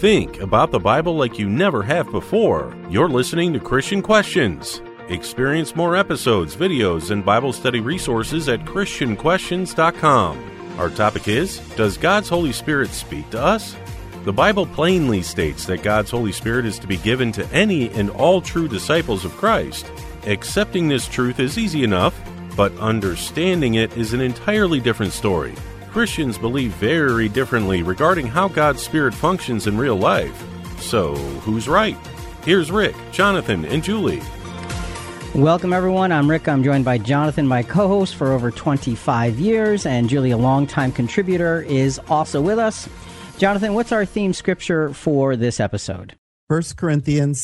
think about the Bible like you never have before. You're listening to Christian Questions. Experience more episodes, videos, and Bible study resources at ChristianQuestions.com. Our topic is, does God's Holy Spirit speak to us? The Bible plainly states that God's Holy Spirit is to be given to any and all true disciples of Christ. Accepting this truth is easy enough, but understanding it is an entirely different story. Christians believe very differently regarding how God's Spirit functions in real life. So, who's right? Here's Rick, Jonathan, and Julie. Welcome, everyone. I'm Rick. I'm joined by Jonathan, my co-host for over 25 years, and Julie, a longtime contributor, is also with us. Jonathan, what's our theme scripture for this episode? 1 Corinthians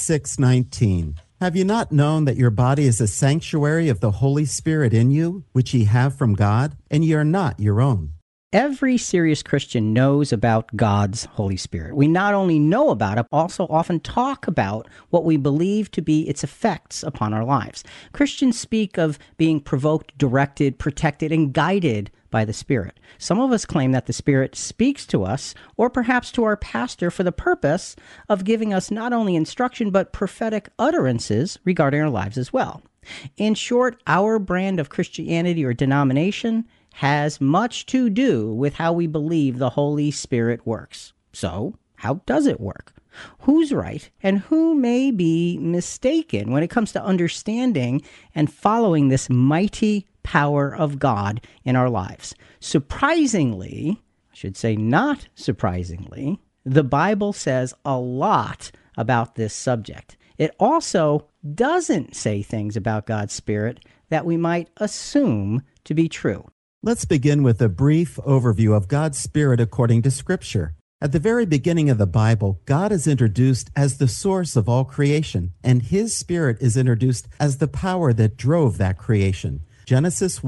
6:19. Have you not known that your body is a sanctuary of the Holy Spirit in you, which ye have from God, and ye are not your own? Every serious Christian knows about God's Holy Spirit. We not only know about it, also often talk about what we believe to be its effects upon our lives. Christians speak of being provoked, directed, protected, and guided by the Spirit. Some of us claim that the Spirit speaks to us, or perhaps to our pastor, for the purpose of giving us not only instruction, but prophetic utterances regarding our lives as well. In short, our brand of Christianity or denomination has much to do with how we believe the Holy Spirit works. So, how does it work? Who's right and who may be mistaken when it comes to understanding and following this mighty power of God in our lives? Surprisingly, I should say not surprisingly, the Bible says a lot about this subject. It also doesn't say things about God's Spirit that we might assume to be true. Let's begin with a brief overview of God's Spirit according to Scripture. At the very beginning of the Bible, God is introduced as the source of all creation, and His Spirit is introduced as the power that drove that creation. Genesis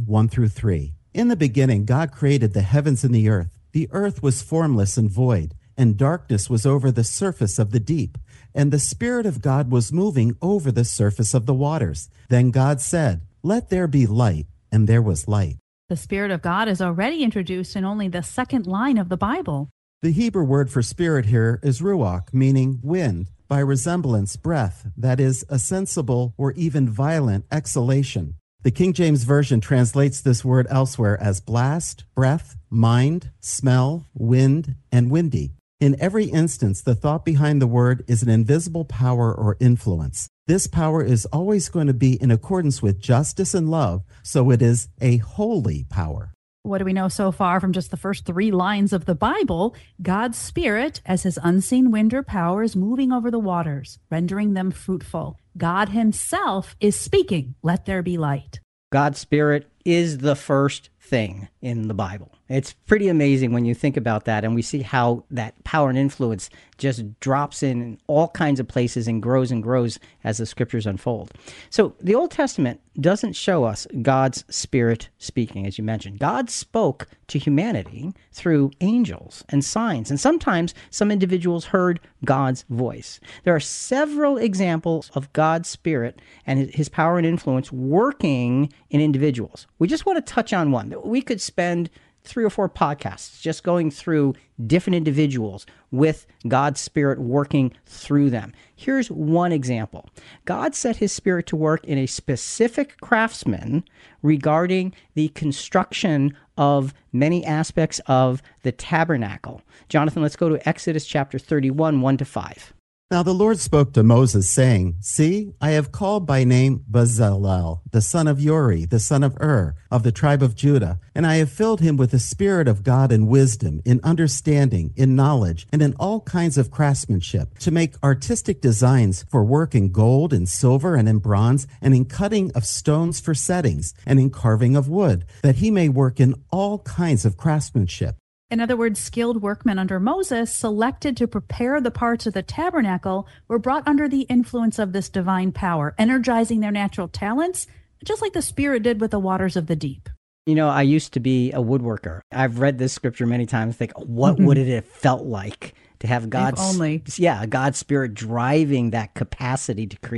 1:1-3. In the beginning, God created the heavens and the earth. The earth was formless and void, and darkness was over the surface of the deep, and the Spirit of God was moving over the surface of the waters. Then God said, "Let there be light," and there was light. The Spirit of God is already introduced in only the second line of the Bible. The Hebrew word for spirit here is ruach, meaning wind, by resemblance, breath, that is, a sensible or even violent exhalation. The King James Version translates this word elsewhere as blast, breath, mind, smell, wind, and windy. In every instance, the thought behind the word is an invisible power or influence. This power is always going to be in accordance with justice and love, so it is a holy power. What do we know so far from just the first 3 lines of the Bible? God's Spirit, as His unseen wind or power, is moving over the waters, rendering them fruitful. God Himself is speaking, "Let there be light." God's Spirit is the first thing in the Bible. It's pretty amazing when you think about that, and we see how that power and influence just drops in all kinds of places and grows as the scriptures unfold. So the Old Testament doesn't show us God's Spirit speaking, as you mentioned. God spoke to humanity through angels and signs, and sometimes some individuals heard God's voice. There are several examples of God's Spirit and His power and influence working in individuals. We just want to touch on one. We could spend 3 or 4 podcasts just going through different individuals with God's Spirit working through them. Here's one example. God set His Spirit to work in a specific craftsman regarding the construction of many aspects of the tabernacle. Jonathan, let's go to Exodus chapter 31, 1-5. Now the Lord spoke to Moses, saying, "See, I have called by name Bezalel, the son of Uri, the son of Ur, of the tribe of Judah, and I have filled him with the Spirit of God in wisdom, in understanding, in knowledge, and in all kinds of craftsmanship, to make artistic designs for work in gold and silver and in bronze, and in cutting of stones for settings, and in carving of wood, that he may work in all kinds of craftsmanship." In other words, skilled workmen under Moses, selected to prepare the parts of the tabernacle, were brought under the influence of this divine power, energizing their natural talents, just like the Spirit did with the waters of the deep. You know, I used to be a woodworker. I've read this scripture many times, think, what would it have felt like to have God's Spirit driving that capacity to create?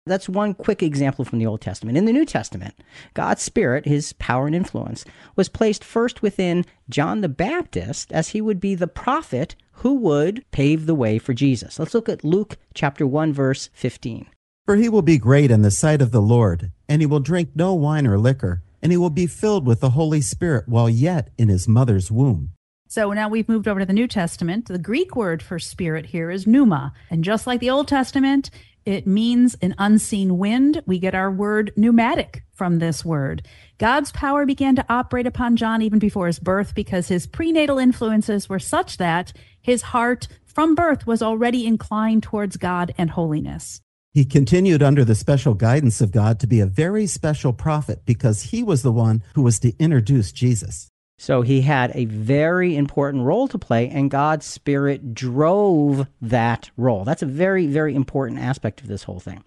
That's one quick example from the Old Testament. In the New Testament, God's Spirit, his power and influence, was placed first within John the Baptist as he would be the prophet who would pave the way for Jesus. Let's look at Luke chapter 1, verse 15. For he will be great in the sight of the Lord, and he will drink no wine or liquor, and he will be filled with the Holy Spirit while yet in his mother's womb. So now we've moved over to the New Testament. The Greek word for spirit here is pneuma. And just like the Old Testament, it means an unseen wind. We get our word pneumatic from this word. God's power began to operate upon John even before his birth because his prenatal influences were such that his heart from birth was already inclined towards God and holiness. He continued under the special guidance of God to be a very special prophet because he was the one who was to introduce Jesus. So he had a very important role to play, and God's Spirit drove that role. That's a very, very important aspect of this whole thing.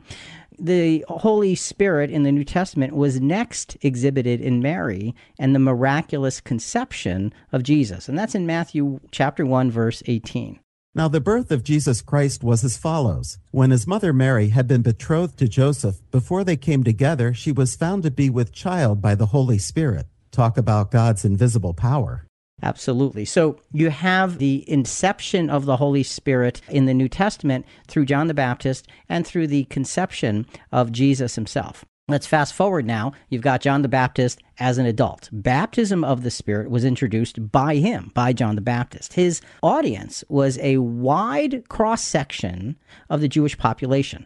The Holy Spirit in the New Testament was next exhibited in Mary and the miraculous conception of Jesus. And that's in Matthew chapter 1, verse 18. Now the birth of Jesus Christ was as follows. When his mother Mary had been betrothed to Joseph, before they came together, she was found to be with child by the Holy Spirit. Talk about God's invisible power. Absolutely. So you have the inception of the Holy Spirit in the New Testament through John the Baptist and through the conception of Jesus himself. Let's fast forward now. You've got John the Baptist as an adult. Baptism of the Spirit was introduced by him, by John the Baptist. His audience was a wide cross-section of the Jewish population.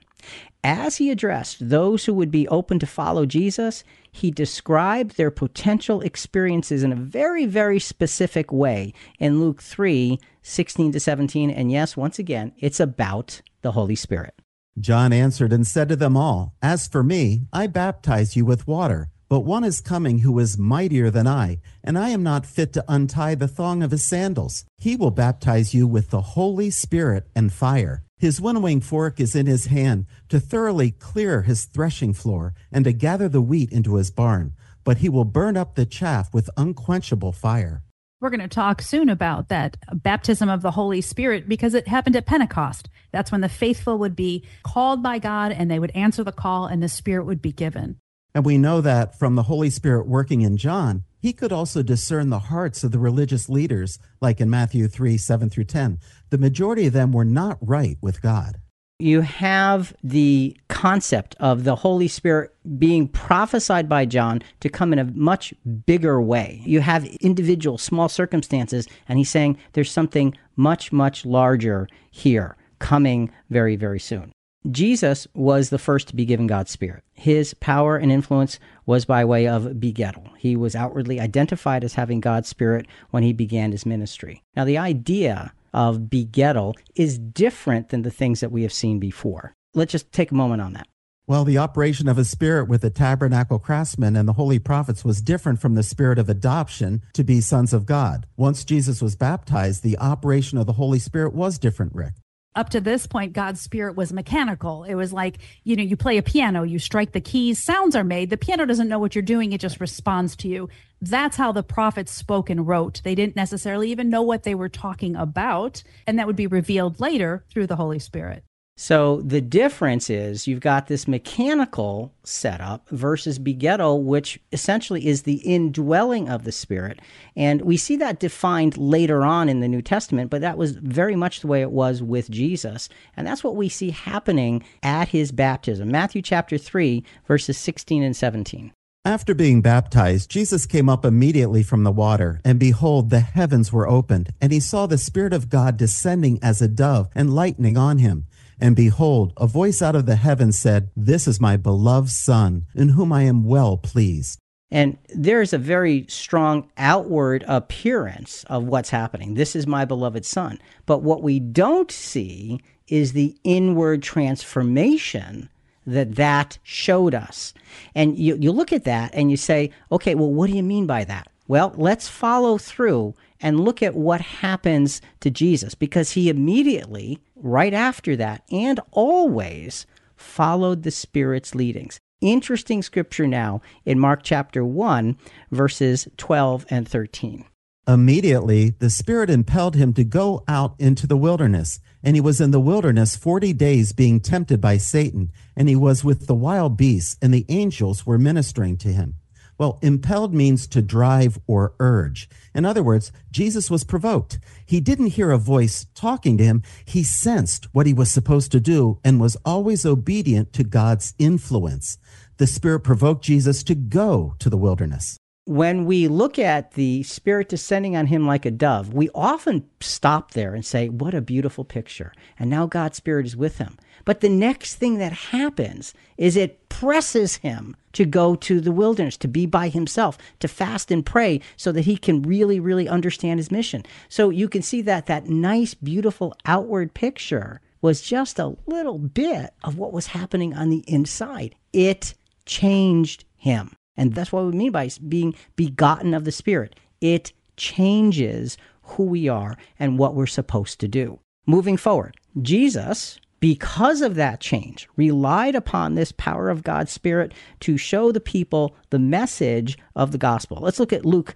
As he addressed those who would be open to follow Jesus, he described their potential experiences in a very, very specific way in Luke 3, 16 to 17. And yes, once again, it's about the Holy Spirit. John answered and said to them all, As for me, I baptize you with water, but one is coming who is mightier than I, and I am not fit to untie the thong of his sandals. He will baptize you with the Holy Spirit and fire. His winnowing fork is in his hand to thoroughly clear his threshing floor and to gather the wheat into his barn, but he will burn up the chaff with unquenchable fire. We're going to talk soon about that baptism of the Holy Spirit because it happened at Pentecost. That's when the faithful would be called by God and they would answer the call and the Spirit would be given. And we know that from the Holy Spirit working in John, he could also discern the hearts of the religious leaders, like in Matthew 3, 7 through 10. The majority of them were not right with God. You have the concept of the Holy Spirit being prophesied by John to come in a much bigger way. You have individual small circumstances, and he's saying there's something much, much larger here coming very, very soon. Jesus was the first to be given God's Spirit. His power and influence was by way of begettal. He was outwardly identified as having God's Spirit when he began his ministry. Now, the idea of begettal is different than the things that we have seen before. Let's just take a moment on that. Well, the operation of a spirit with the tabernacle craftsmen and the holy prophets was different from the spirit of adoption to be sons of God. Once Jesus was baptized, the operation of the Holy Spirit was different, Rick. Up to this point, God's Spirit was mechanical. It was like, you play a piano, you strike the keys, sounds are made. The piano doesn't know what you're doing. It just responds to you. That's how the prophets spoke and wrote. They didn't necessarily even know what they were talking about. And that would be revealed later through the Holy Spirit. So the difference is you've got this mechanical setup versus begettal, which essentially is the indwelling of the Spirit. And we see that defined later on in the New Testament, but that was very much the way it was with Jesus. And that's what we see happening at his baptism. Matthew chapter 3, verses 16 and 17. After being baptized, Jesus came up immediately from the water, and behold, the heavens were opened, and he saw the Spirit of God descending as a dove and lightning on him. And behold, a voice out of the heavens said, This is my beloved Son, in whom I am well pleased. And there's a very strong outward appearance of what's happening. This is my beloved Son. But what we don't see is the inward transformation that showed us. And you look at that and you say, okay, well, what do you mean by that? Well, let's follow through and look at what happens to Jesus, because he immediately, right after that, and always followed the Spirit's leadings. Interesting scripture now in Mark chapter 1, verses 12 and 13. Immediately, the Spirit impelled him to go out into the wilderness. And he was in the wilderness 40 days being tempted by Satan. And he was with the wild beasts, and the angels were ministering to him. Well, impelled means to drive or urge. In other words, Jesus was provoked. He didn't hear a voice talking to him. He sensed what he was supposed to do and was always obedient to God's influence. The Spirit provoked Jesus to go to the wilderness. When we look at the Spirit descending on him like a dove, we often stop there and say, what a beautiful picture. And now God's Spirit is with him. But the next thing that happens is it presses him to go to the wilderness, to be by himself, to fast and pray so that he can really, really understand his mission. So you can see that that nice, beautiful outward picture was just a little bit of what was happening on the inside. It changed him. And that's what we mean by being begotten of the Spirit. It changes who we are and what we're supposed to do. Moving forward, Jesus, because of that change, relied upon this power of God's Spirit to show the people the message of the gospel. Let's look at Luke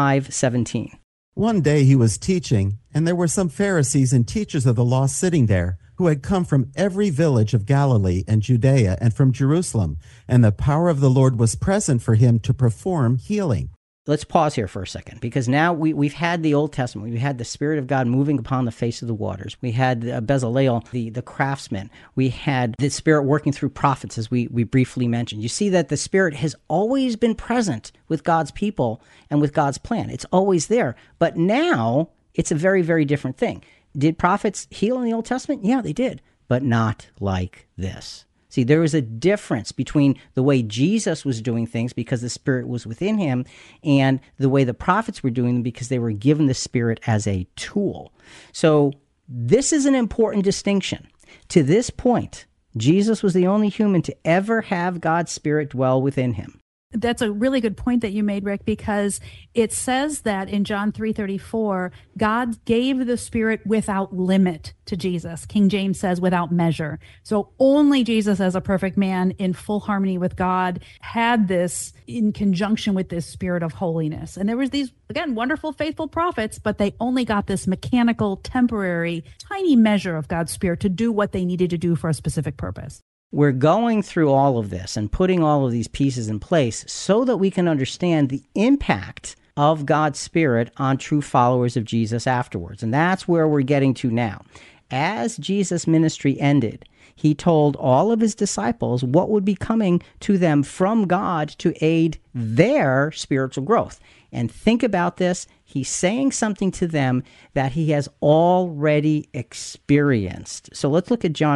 5:17. One day he was teaching, and there were some Pharisees and teachers of the law sitting there, who had come from every village of Galilee and Judea and from Jerusalem, and the power of the Lord was present for him to perform healing. Let's pause here for a second, because now we've had the Old Testament. We've had the Spirit of God moving upon the face of the waters. We had Bezalel, the craftsman. We had the Spirit working through prophets, as we briefly mentioned. You see that the Spirit has always been present with God's people and with God's plan. It's always there. But now it's a very, very different thing. Did prophets heal in the Old Testament? Yeah, they did, but not like this. See, there was a difference between the way Jesus was doing things because the Spirit was within him and the way the prophets were doing them because they were given the Spirit as a tool. So this is an important distinction. To this point, Jesus was the only human to ever have God's Spirit dwell within him. That's a really good point that you made, Rick, because it says that in John 3:34, God gave the Spirit without limit to Jesus. King James says without measure. So only Jesus, as a perfect man in full harmony with God, had this in conjunction with this Spirit of holiness. And there was these, again, wonderful, faithful prophets, but they only got this mechanical, temporary, tiny measure of God's Spirit to do what they needed to do for a specific purpose. We're going through all of this and putting all of these pieces in place so that we can understand the impact of God's Spirit on true followers of Jesus afterwards. And that's where we're getting to now. As Jesus' ministry ended, he told all of his disciples what would be coming to them from God to aid their spiritual growth. And think about this. He's saying something to them that he has already experienced. So let's look at John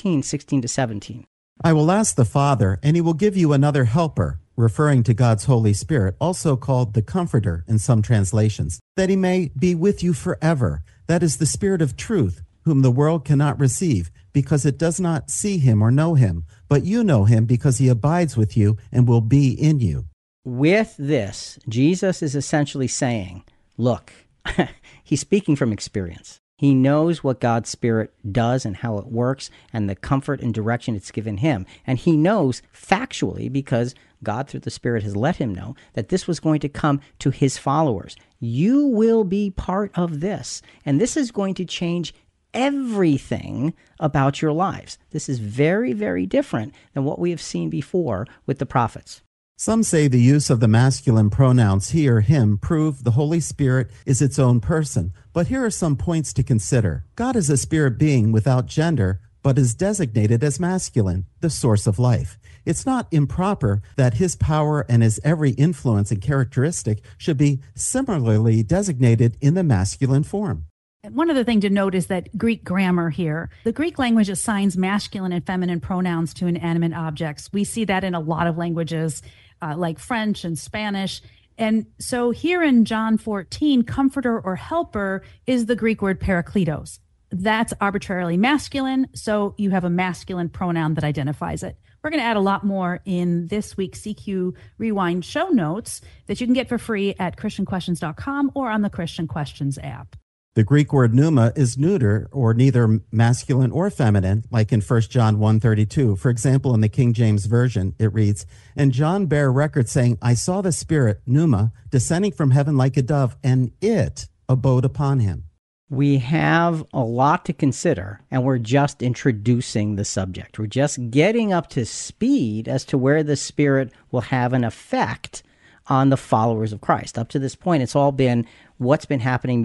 14:16-17. I will ask the Father, and he will give you another helper, referring to God's Holy Spirit, also called the Comforter in some translations, that he may be with you forever. That is the Spirit of truth, whom the world cannot receive, because it does not see him or know him. But you know him because he abides with you and will be in you. With this, Jesus is essentially saying, look, he's speaking from experience. He knows what God's Spirit does and how it works and the comfort and direction it's given him. And he knows factually, because God through the Spirit has let him know, that this was going to come to his followers. You will be part of this. And this is going to change everything about your lives. This is very, very different than what we have seen before with the prophets. Some say the use of the masculine pronouns he or him prove the Holy Spirit is its own person. But here are some points to consider. God is a spirit being without gender, but is designated as masculine, the source of life. It's not improper that his power and his every influence and characteristic should be similarly designated in the masculine form. One other thing to note is that Greek grammar here. The Greek language assigns masculine and feminine pronouns to inanimate objects. We see that in a lot of languages, like French and Spanish. And so here in John 14, comforter or helper is the Greek word parakletos. That's arbitrarily masculine, so you have a masculine pronoun that identifies it. We're going to add a lot more in this week's CQ Rewind show notes that you can get for free at ChristianQuestions.com or on the Christian Questions app. The Greek word pneuma is neuter, or neither masculine or feminine, like in 1 John 1:32. For example, in the King James Version, it reads, "And John bare record, saying, I saw the Spirit, pneuma, descending from heaven like a dove, and it abode upon him." We have a lot to consider, and we're just introducing the subject. We're just getting up to speed as to where the Spirit will have an effect on the followers of Christ. Up to this point, it's all been what's been happening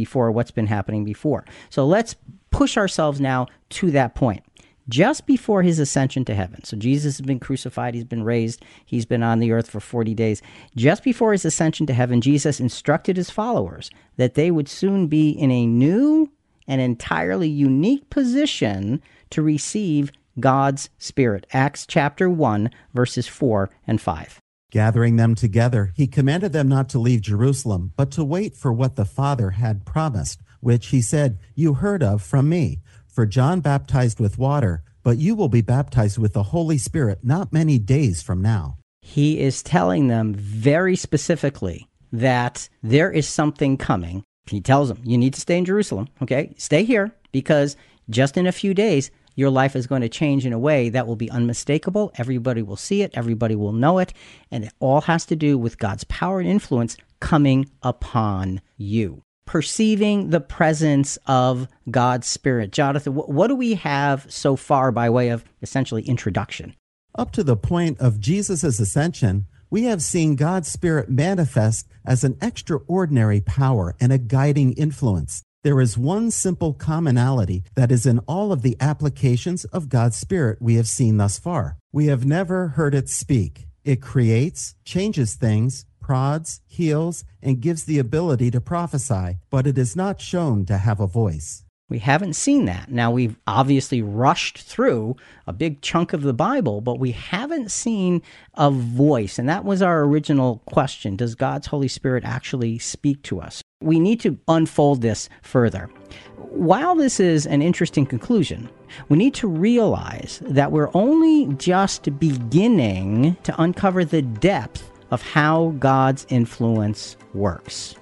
before. So let's push ourselves now to that point. Just before his ascension to heaven. So Jesus has been crucified, he's been raised, he's been on the earth for 40 days. Just before his ascension to heaven, Jesus instructed his followers that they would soon be in a new and entirely unique position to receive God's Spirit. Acts chapter 1, verses 4 and 5. Gathering them together, he commanded them not to leave Jerusalem, but to wait for what the Father had promised, which he said, "You heard of from me. For John baptized with water, but you will be baptized with the Holy Spirit not many days from now." He is telling them very specifically that there is something coming. He tells them, you need to stay in Jerusalem, okay? Stay here, because just in a few days, your life is going to change in a way that will be unmistakable. Everybody will see it. Everybody will know it. And it all has to do with God's power and influence coming upon you. Perceiving the presence of God's Spirit. Jonathan, what do we have so far by way of essentially introduction? Up to the point of Jesus' ascension, we have seen God's Spirit manifest as an extraordinary power and a guiding influence. There is one simple commonality that is in all of the applications of God's Spirit we have seen thus far. We have never heard it speak. It creates, changes things, prods, heals, and gives the ability to prophesy, but it is not shown to have a voice. We haven't seen that. Now, we've obviously rushed through a big chunk of the Bible, but we haven't seen a voice. And that was our original question. Does God's Holy Spirit actually speak to us? We need to unfold this further. While this is an interesting conclusion, we need to realize that we're only just beginning to uncover the depth of how God's influence works.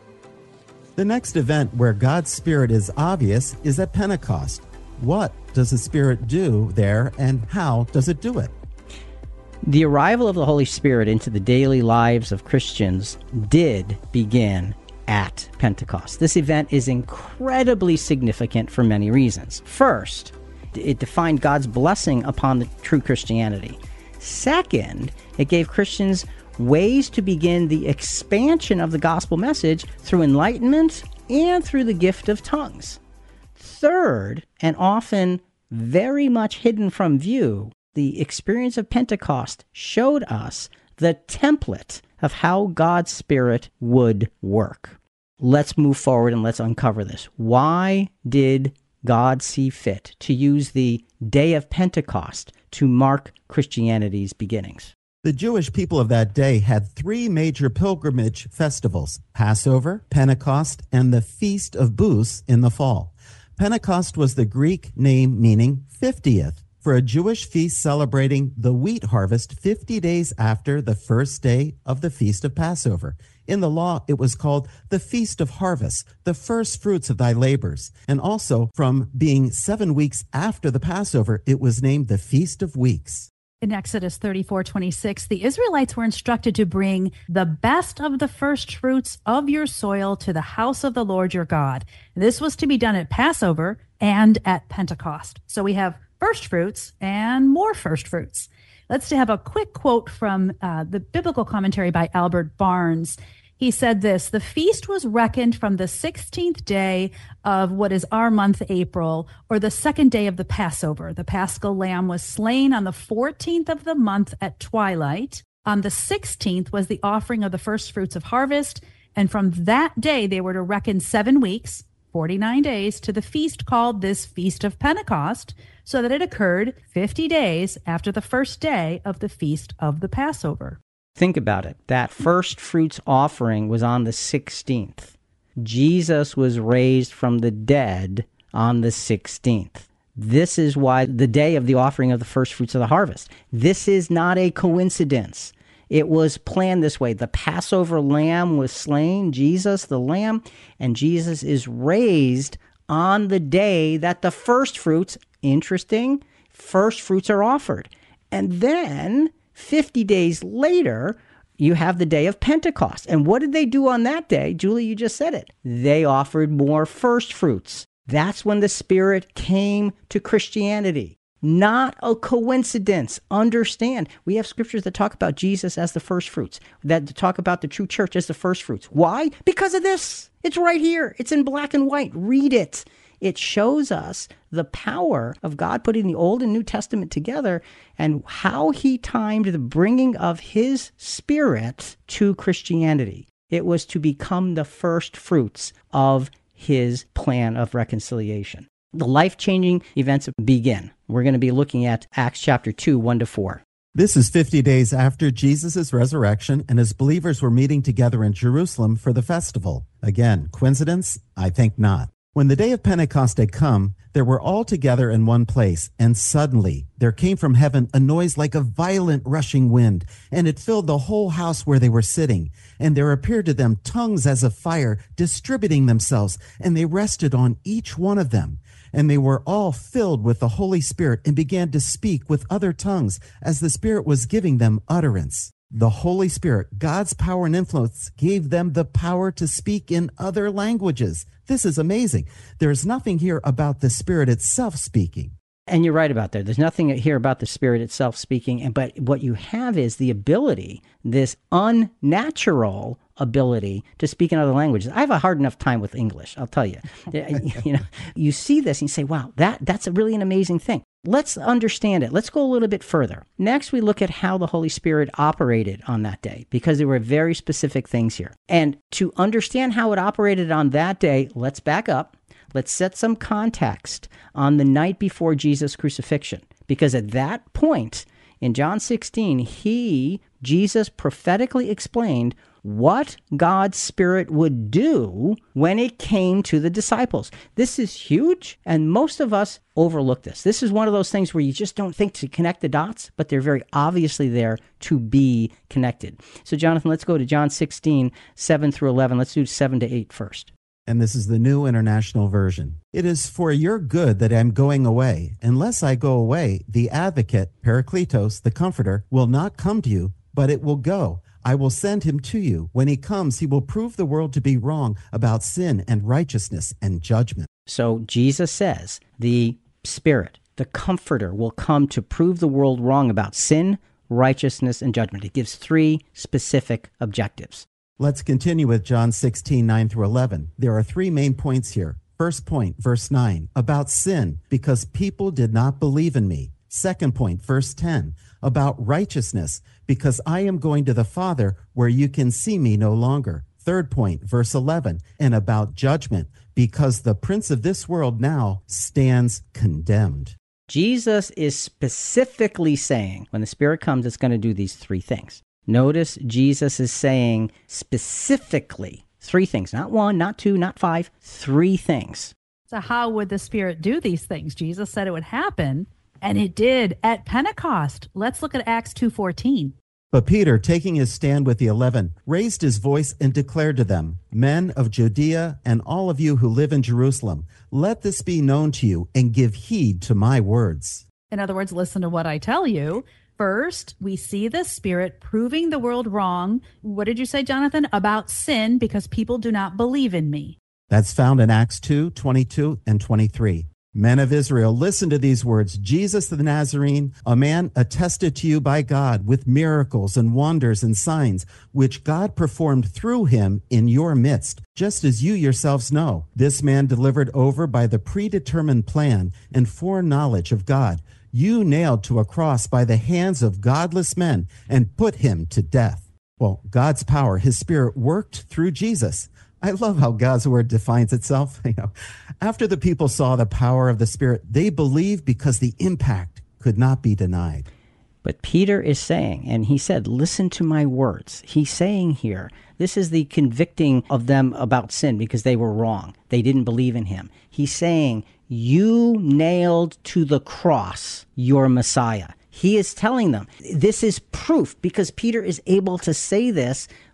The next event where God's Spirit is obvious is at Pentecost. What does the Spirit do there, and how does it do it? The arrival of the Holy Spirit into the daily lives of Christians did begin at Pentecost. This event is incredibly significant for many reasons. First, it defined God's blessing upon the true Christianity. Second, it gave Christians ways to begin the expansion of the gospel message through enlightenment and through the gift of tongues. Third, and often very much hidden from view, the experience of Pentecost showed us the template of how God's Spirit would work. Let's move forward and let's uncover this. Why did God see fit to use the day of Pentecost to mark Christianity's beginnings? The Jewish people of that day had three major pilgrimage festivals: Passover, Pentecost, and the Feast of Booths in the fall. Pentecost was the Greek name meaning 50th, for a Jewish feast celebrating the wheat harvest 50 days after the first day of the Feast of Passover. In the law, it was called the Feast of Harvest, the first fruits of thy labors. And also, from being 7 weeks after the Passover, it was named the Feast of Weeks. In Exodus 34:26, the Israelites were instructed to bring the best of the first fruits of your soil to the house of the Lord your God. This was to be done at Passover and at Pentecost. So we have first fruits and more first fruits. Let's have a quick quote from the biblical commentary by Albert Barnes. He said this: "The feast was reckoned from the 16th day of what is our month April, or the second day of the Passover. The paschal lamb was slain on the 14th of the month at twilight. On the 16th was the offering of the first fruits of harvest, and from that day they were to reckon 7 weeks, 49 days, to the feast called this Feast of Pentecost, so that it occurred 50 days after the first day of the Feast of the Passover." Think about it. That first fruits offering was on the 16th. Jesus was raised from the dead on the 16th. This is why the day of the offering of the first fruits of the harvest. This is not a coincidence. It was planned this way. The Passover lamb was slain, Jesus the lamb, and Jesus is raised on the day that the first fruits, interesting, first fruits are offered. And then 50 days later, you have the day of Pentecost. And what did they do on that day? Julie, you just said it. They offered more first fruits. That's when the Spirit came to Christianity. Not a coincidence. Understand, we have scriptures that talk about Jesus as the first fruits, that talk about the true church as the first fruits. Why? Because of this. It's right here. It's in black and white. Read it. It shows us the power of God putting the Old and New Testament together and how he timed the bringing of his Spirit to Christianity. It was to become the first fruits of his plan of reconciliation. The life-changing events begin. We're going to be looking at Acts chapter 2, 1-4. This is 50 days after Jesus' resurrection, and his believers were meeting together in Jerusalem for the festival. Again, coincidence? I think not. When the day of Pentecost had come, they were all together in one place, and suddenly there came from heaven a noise like a violent rushing wind, and it filled the whole house where they were sitting. And there appeared to them tongues as of fire, distributing themselves, and they rested on each one of them. And they were all filled with the Holy Spirit and began to speak with other tongues as the Spirit was giving them utterance. The Holy Spirit, God's power and influence, gave them the power to speak in other languages. This is amazing. There's nothing here about the Spirit itself speaking. And you're right about that. There's nothing here about the Spirit itself speaking. But what you have is the ability, this unnatural ability to speak in other languages. I have a hard enough time with English, I'll tell you. You see this and you say, wow, that's really an amazing thing. Let's understand it. Let's go a little bit further. Next, we look at how the Holy Spirit operated on that day, because there were very specific things here. And to understand how it operated on that day, let's back up. Let's set some context on the night before Jesus' crucifixion, because at that point in John 16, Jesus prophetically explained what God's Spirit would do when it came to the disciples. This is huge, and most of us overlook this. This is one of those things where you just don't think to connect the dots, but they're very obviously there to be connected. So, Jonathan, let's go to John 16, 7-11. Let's do 7-8 first. And this is the New International Version. It is for your good that I am going away. Unless I go away, the advocate, Parakletos, the Comforter, will not come to you, but it will go. I will send him to you. When he comes, he will prove the world to be wrong about sin and righteousness and judgment. So Jesus says the Spirit, the Comforter, will come to prove the world wrong about sin, righteousness, and judgment. It gives 3 specific objectives. Let's continue with John 16, 9-11. There are 3 main points here. First point, verse 9, about sin, because people did not believe in me. Second point, verse 10, about righteousness, because I am going to the Father where you can see me no longer. Third point, verse 11, and about judgment, because the prince of this world now stands condemned. Jesus is specifically saying when the Spirit comes, it's going to do these 3 things. Notice Jesus is saying specifically 3 things, not 1, not 2, not 5, 3 things. So how would the Spirit do these things? Jesus said it would happen, and it did at Pentecost. Let's look at Acts 2:14. But Peter, taking his stand with the 11, raised his voice and declared to them, Men of Judea and all of you who live in Jerusalem, let this be known to you and give heed to my words. In other words, listen to what I tell you. First, we see the Spirit proving the world wrong. What did you say, Jonathan? About sin, because people do not believe in me. That's found in Acts 2, 22 and 23. Men of Israel, listen to these words. Jesus the Nazarene, a man attested to you by God with miracles and wonders and signs, which God performed through him in your midst, just as you yourselves know. This man delivered over by the predetermined plan and foreknowledge of God, you nailed to a cross by the hands of godless men and put him to death. Well, God's power, his Spirit, worked through Jesus. I love how God's word defines itself. After the people saw the power of the Spirit, they believed because the impact could not be denied. But Peter is saying, and he said, listen to my words. He's saying here, this is the convicting of them about sin because they were wrong. They didn't believe in him. He's saying, you nailed to the cross your Messiah. He is telling them, this is proof because Peter is able to say this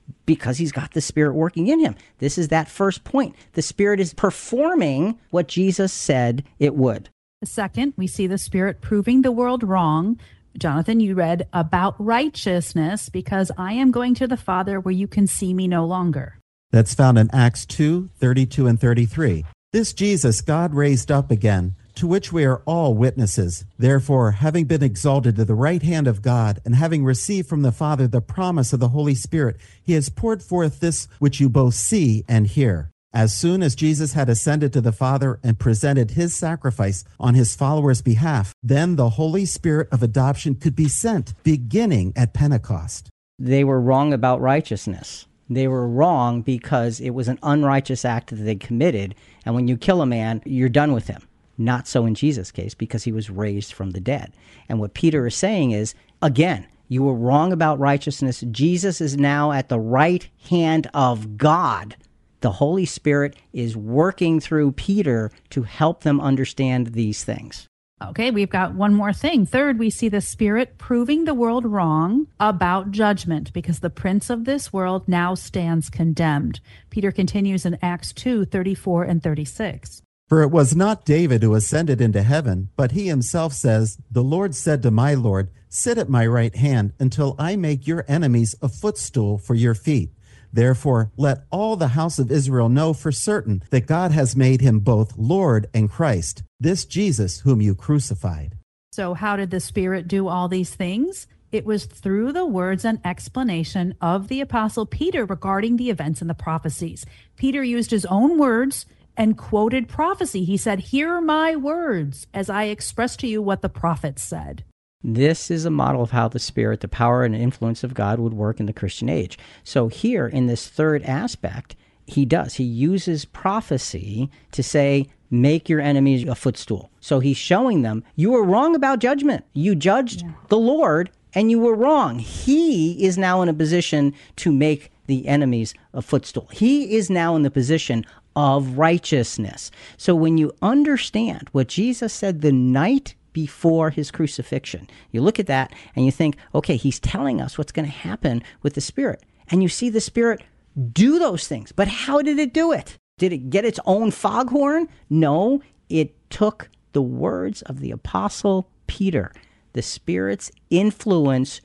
Because he's got the Spirit working in him. This is that first point. The Spirit is performing what Jesus said it would. Second, we see the Spirit proving the world wrong. Jonathan, you read about righteousness, because I am going to the Father where you can see me no longer. That's found in Acts 2:32 and 33. This Jesus God raised up again, to which we are all witnesses. Therefore, having been exalted to the right hand of God, and having received from the Father the promise of the Holy Spirit, he has poured forth this which you both see and hear. As soon as Jesus had ascended to the Father and presented his sacrifice on his followers' behalf, then the Holy Spirit of adoption could be sent, beginning at Pentecost. They were wrong about righteousness. They were wrong because it was an unrighteous act that they committed, and when you kill a man, you're done with him. Not so in Jesus' case, because he was raised from the dead. And what Peter is saying is, again, you were wrong about righteousness. Jesus is now at the right hand of God. The Holy Spirit is working through Peter to help them understand these things. Okay, we've got one more thing. Third, we see the Spirit proving the world wrong about judgment, because the prince of this world now stands condemned. Peter continues in Acts 2:34 and 36. For it was not David who ascended into heaven, but he himself says, the Lord said to my Lord, sit at my right hand until I make your enemies a footstool for your feet. Therefore, let all the house of Israel know for certain that God has made him both Lord and Christ, this Jesus whom you crucified. So how did the Spirit do all these things? It was through the words and explanation of the Apostle Peter regarding the events and the prophecies. Peter used his own words and quoted prophecy. He said, hear my words as I express to you what the prophets said. This is a model of how the Spirit, the power and influence of God would work in the Christian age. So here in this third aspect, he uses prophecy to say, make your enemies a footstool. So he's showing them, you were wrong about judgment. You judged the Lord and you were wrong. He is now in a position to make the enemies a footstool. He is now in the position of righteousness. So when you understand what Jesus said the night before his crucifixion, you look at that and you think, okay, he's telling us what's going to happen with the Spirit. And you see the Spirit do those things. But how did it do it? Did it get its own foghorn? No, it took the words of the Apostle Peter. The Spirit's influence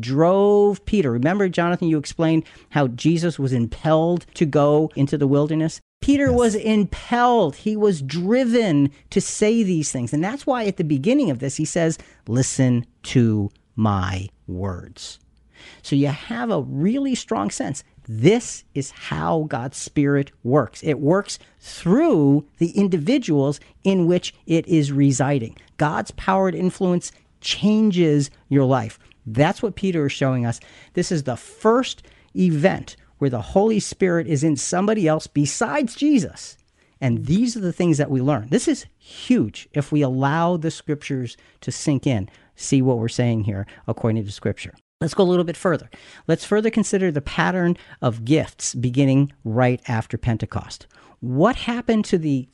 drove Peter. Remember, Jonathan, you explained how Jesus was impelled to go into the wilderness? Peter was impelled. He was driven to say these things. And that's why at the beginning of this, he says, listen to my words. So you have a really strong sense. This is how God's Spirit works. It works through the individuals in which it is residing. God's power and influence changes your life. That's what Peter is showing us. This is the first event where the Holy Spirit is in somebody else besides Jesus. And these are the things that we learn. This is huge if we allow the Scriptures to sink in, see what we're saying here according to Scripture. Let's go a little bit further. Let's further consider the pattern of gifts beginning right after Pentecost. What happened to the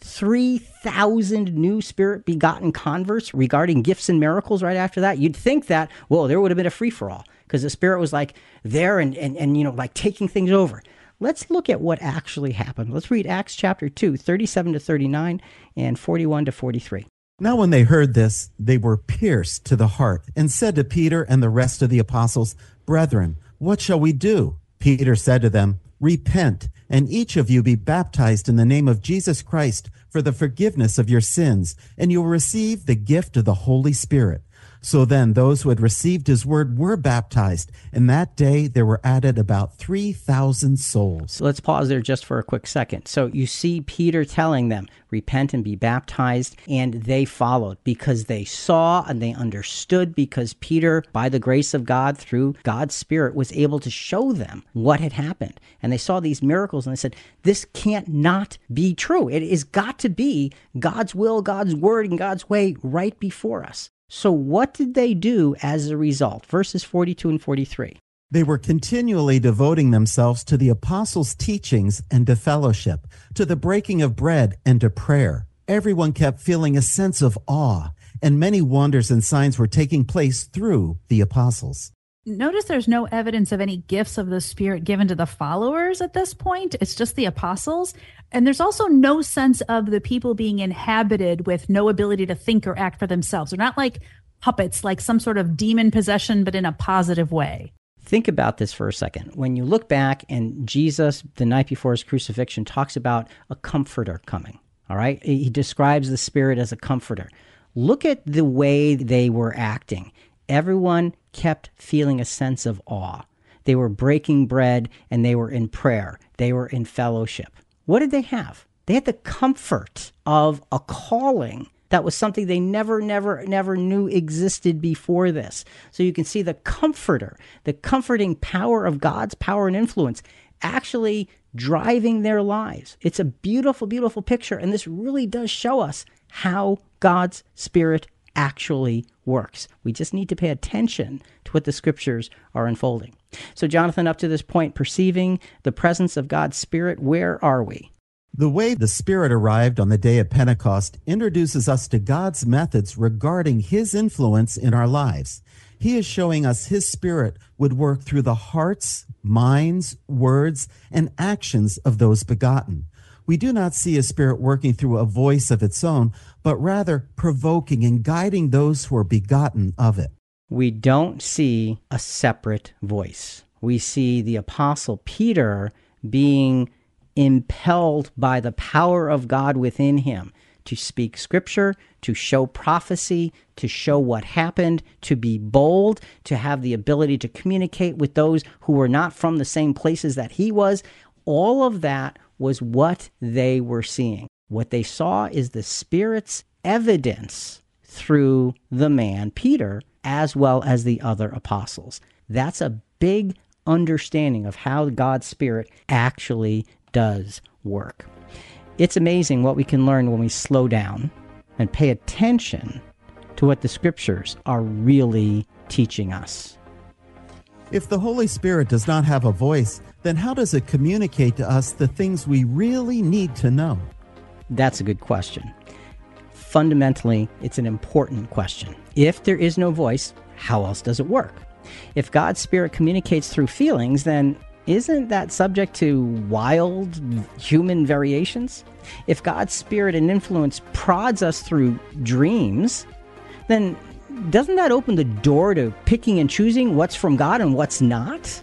3,000 new Spirit-begotten converts regarding gifts and miracles right after that? You'd think that, well, there would have been a free-for-all because the Spirit was like there and like taking things over. Let's look at what actually happened. Let's read Acts chapter 2, 37 to 39 and 41 to 43. Now when they heard this, they were pierced to the heart and said to Peter and the rest of the apostles, Brethren, what shall we do? Peter said to them, Repent, and each of you be baptized in the name of Jesus Christ for the forgiveness of your sins, and you'll receive the gift of the Holy Spirit. So then those who had received his word were baptized, and that day there were added about 3,000 souls. So let's pause there just for a quick second. So you see Peter telling them, repent and be baptized, and they followed because they saw and they understood, because Peter, by the grace of God, through God's Spirit, was able to show them what had happened. And they saw these miracles and they said, this can't not be true. It has got to be God's will, God's word, and God's way right before us. So what did they do as a result? Verses 42 and 43. They were continually devoting themselves to the apostles' teachings and to fellowship, to the breaking of bread and to prayer. Everyone kept feeling a sense of awe, and many wonders and signs were taking place through the apostles. Notice there's no evidence of any gifts of the Spirit given to the followers at this point. It's just the apostles. And there's also no sense of the people being inhabited with no ability to think or act for themselves. They're not like puppets, like some sort of demon possession, but in a positive way. Think about this for a second. When you look back and Jesus, the night before his crucifixion, talks about a comforter coming, all right? He describes the Spirit as a comforter. Look at the way they were acting. Everyone kept feeling a sense of awe. They were breaking bread and they were in prayer. They were in fellowship. What did they have? They had the comfort of a calling that was something they never knew existed before this. So you can see the comforter, the comforting power of God's power and influence actually driving their lives. It's a beautiful, beautiful picture. And this really does show us how God's Spirit actually works. We just need to pay attention to what the scriptures are unfolding. So Jonathan, up to this point, perceiving the presence of God's Spirit, where are we? The way the Spirit arrived on the day of Pentecost introduces us to God's methods regarding his influence in our lives. He is showing us his Spirit would work through the hearts, minds, words, and actions of those begotten. We do not see his Spirit working through a voice of its own, but rather provoking and guiding those who are begotten of it. We don't see a separate voice. We see the Apostle Peter being impelled by the power of God within him to speak scripture, to show prophecy, to show what happened, to be bold, to have the ability to communicate with those who were not from the same places that he was. All of that was what they were seeing. What they saw is the Spirit's evidence through the man, Peter, as well as the other apostles. That's a big understanding of how God's Spirit actually does work. It's amazing what we can learn when we slow down and pay attention to what the scriptures are really teaching us. If the Holy Spirit does not have a voice, then how does it communicate to us the things we really need to know? That's a good question. Fundamentally, it's an important question. If there is no voice, how else does it work? If God's Spirit communicates through feelings, then isn't that subject to wild human variations? If God's Spirit and influence prods us through dreams, then doesn't that open the door to picking and choosing what's from God and what's not?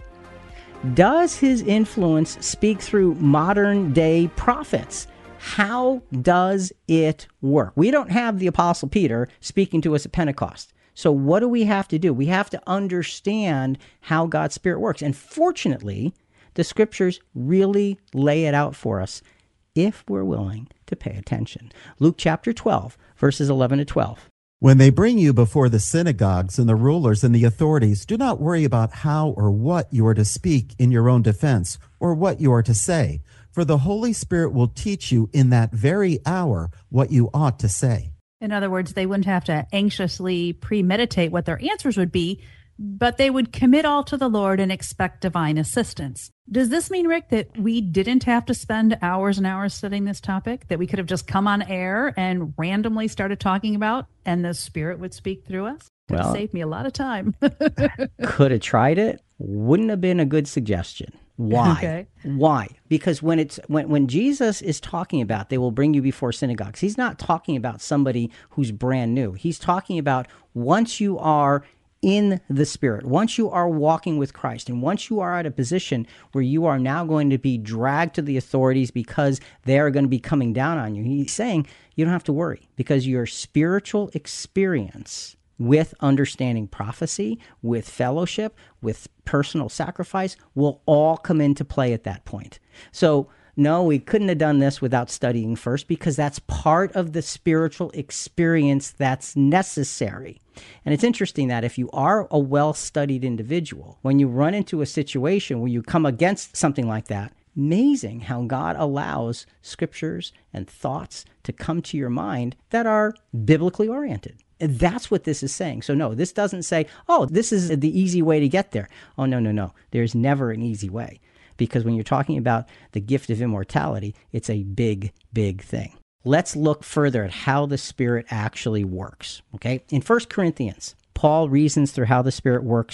Does his influence speak through modern day prophets? How does it work? We don't have the Apostle Peter speaking to us at Pentecost. So what do we have to do? We have to understand how God's Spirit works. And fortunately, the scriptures really lay it out for us if we're willing to pay attention. Luke chapter 12, verses 11 to 12. When they bring you before the synagogues and the rulers and the authorities, do not worry about how or what you are to speak in your own defense or what you are to say, for the Holy Spirit will teach you in that very hour what you ought to say. In other words, they wouldn't have to anxiously premeditate what their answers would be, but they would commit all to the Lord and expect divine assistance. Does this mean, Rick, that we didn't have to spend hours and hours studying this topic, that we could have just come on air and randomly started talking about, and the Spirit would speak through us? It would save me a lot of time. Could have tried it. Wouldn't have been a good suggestion. Why? Okay. Why? Because when Jesus is talking about they will bring you before synagogues, he's not talking about somebody who's brand new. He's talking about once you are in the Spirit, once you are walking with Christ, and once you are at a position where you are now going to be dragged to the authorities because they are going to be coming down on you, he's saying you don't have to worry because your spiritual experience with understanding prophecy, with fellowship, with personal sacrifice will all come into play at that point. So no, we couldn't have done this without studying first because that's part of the spiritual experience that's necessary. And it's interesting that if you are a well-studied individual, when you run into a situation where you come against something like that, amazing how God allows scriptures and thoughts to come to your mind that are biblically oriented. And that's what this is saying. So no, this doesn't say, oh, this is the easy way to get there. Oh, no. There's never an easy way. Because when you're talking about the gift of immortality, it's a big, big thing. Let's look further at how the Spirit actually works. Okay? In 1 Corinthians, Paul reasons through how the Spirit works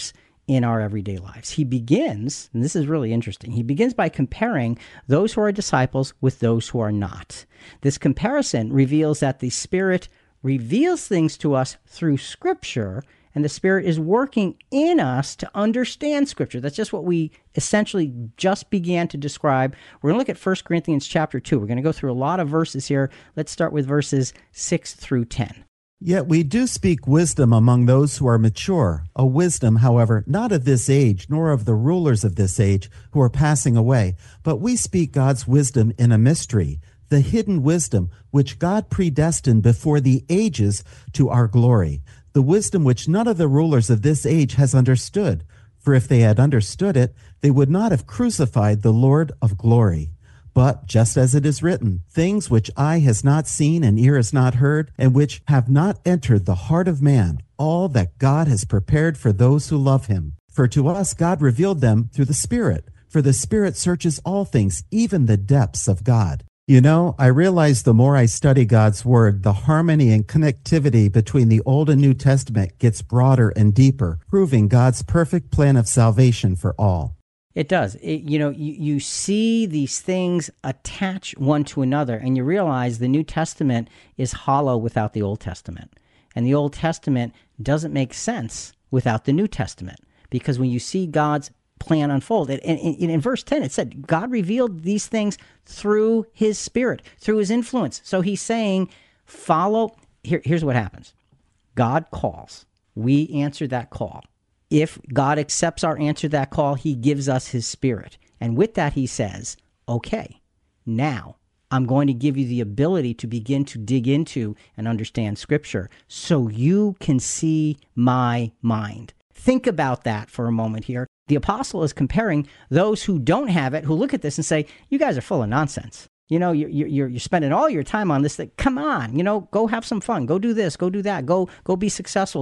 in our everyday lives. He begins, and this is really interesting, he begins by comparing those who are disciples with those who are not. This comparison reveals that the Spirit reveals things to us through Scripture, and the Spirit is working in us to understand Scripture. That's just what we essentially just began to describe. We're going to look at 1 Corinthians chapter 2. We're going to go through a lot of verses here. Let's start with verses 6 through 10. Yet we do speak wisdom among those who are mature, a wisdom, however, not of this age, nor of the rulers of this age who are passing away, but we speak God's wisdom in a mystery, the hidden wisdom which God predestined before the ages to our glory, the wisdom which none of the rulers of this age has understood. For if they had understood it, they would not have crucified the Lord of glory. But just as it is written, things which eye has not seen and ear has not heard, and which have not entered the heart of man, all that God has prepared for those who love him. For to us God revealed them through the Spirit, for the Spirit searches all things, even the depths of God. You know, I realize the more I study God's Word, the harmony and connectivity between the Old and New Testament gets broader and deeper, proving God's perfect plan of salvation for all. It does. You see these things attach one to another, and you realize the New Testament is hollow without the Old Testament. And the Old Testament doesn't make sense without the New Testament, because when you see God's plan unfold, and in verse 10 it said, God revealed these things through his Spirit, through his influence. So he's saying, follow. Here's what happens. God calls. We answer that call. If God accepts our answer to that call, he gives us his Spirit. And with that, he says, okay, now I'm going to give you the ability to begin to dig into and understand Scripture so you can see my mind. Think about that for a moment here. The apostle is comparing those who don't have it, who look at this and say, you guys are full of nonsense. You know, you're spending all your time on this. Come on, go have some fun. Go do this. Go do that. Go be successful.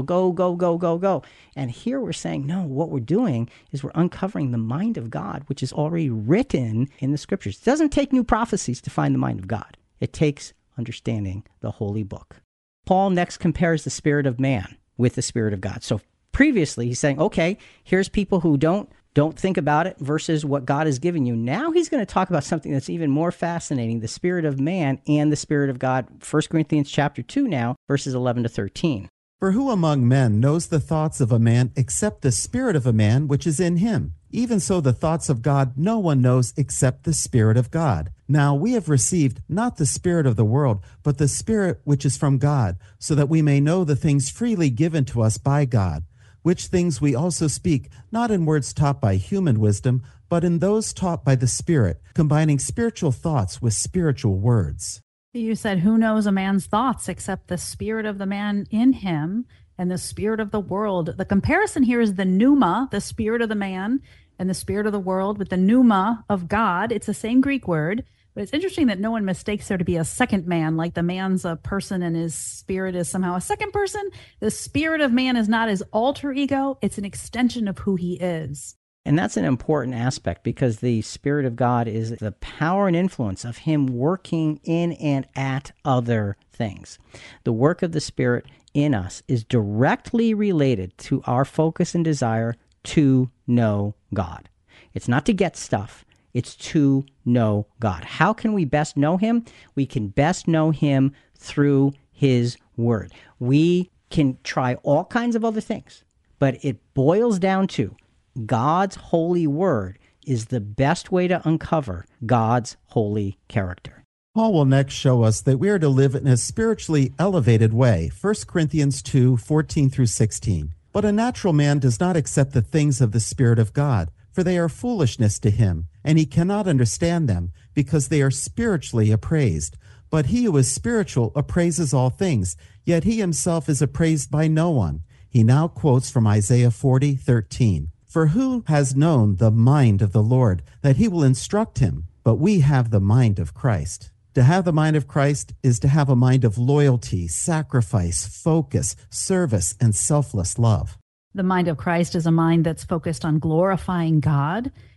Go. And here we're saying, no, what we're doing is we're uncovering the mind of God, which is already written in the Scriptures. It doesn't take new prophecies to find the mind of God. It takes understanding the Holy Book. Paul next compares the spirit of man with the Spirit of God. So previously, he's saying, okay, here's people who don't think about it versus what God has given you. Now he's going to talk about something that's even more fascinating, the spirit of man and the Spirit of God. 1 Corinthians chapter 2 now, verses 11 to 13. For who among men knows the thoughts of a man except the spirit of a man which is in him? Even so the thoughts of God no one knows except the Spirit of God. Now we have received not the spirit of the world, but the Spirit which is from God, so that we may know the things freely given to us by God. Which things we also speak, not in words taught by human wisdom, but in those taught by the Spirit, combining spiritual thoughts with spiritual words. You said, who knows a man's thoughts except the spirit of the man in him and the spirit of the world? The comparison here is the pneuma, the spirit of the man, and the spirit of the world with the pneuma of God. It's the same Greek word. But it's interesting that no one mistakes there to be a second man, like the man's a person and his spirit is somehow a second person. The spirit of man is not his alter ego. It's an extension of who he is. And that's an important aspect, because the Spirit of God is the power and influence of him working in and at other things. The work of the Spirit in us is directly related to our focus and desire to know God. It's not to get stuff. It's to know God. How can we best know him? We can best know him through his word. We can try all kinds of other things, but it boils down to God's holy word is the best way to uncover God's holy character. Paul will next show us that we are to live in a spiritually elevated way. 1 Corinthians 2, 14 through 16. But a natural man does not accept the things of the Spirit of God, for they are foolishness to him, and he cannot understand them, because they are spiritually appraised. But he who is spiritual appraises all things, yet he himself is appraised by no one. He now quotes from Isaiah 40:13. For who has known the mind of the Lord, that he will instruct him? But we have the mind of Christ. To have the mind of Christ is to have a mind of loyalty, sacrifice, focus, service, and selfless love. The mind of Christ is a mind that's focused on glorifying God.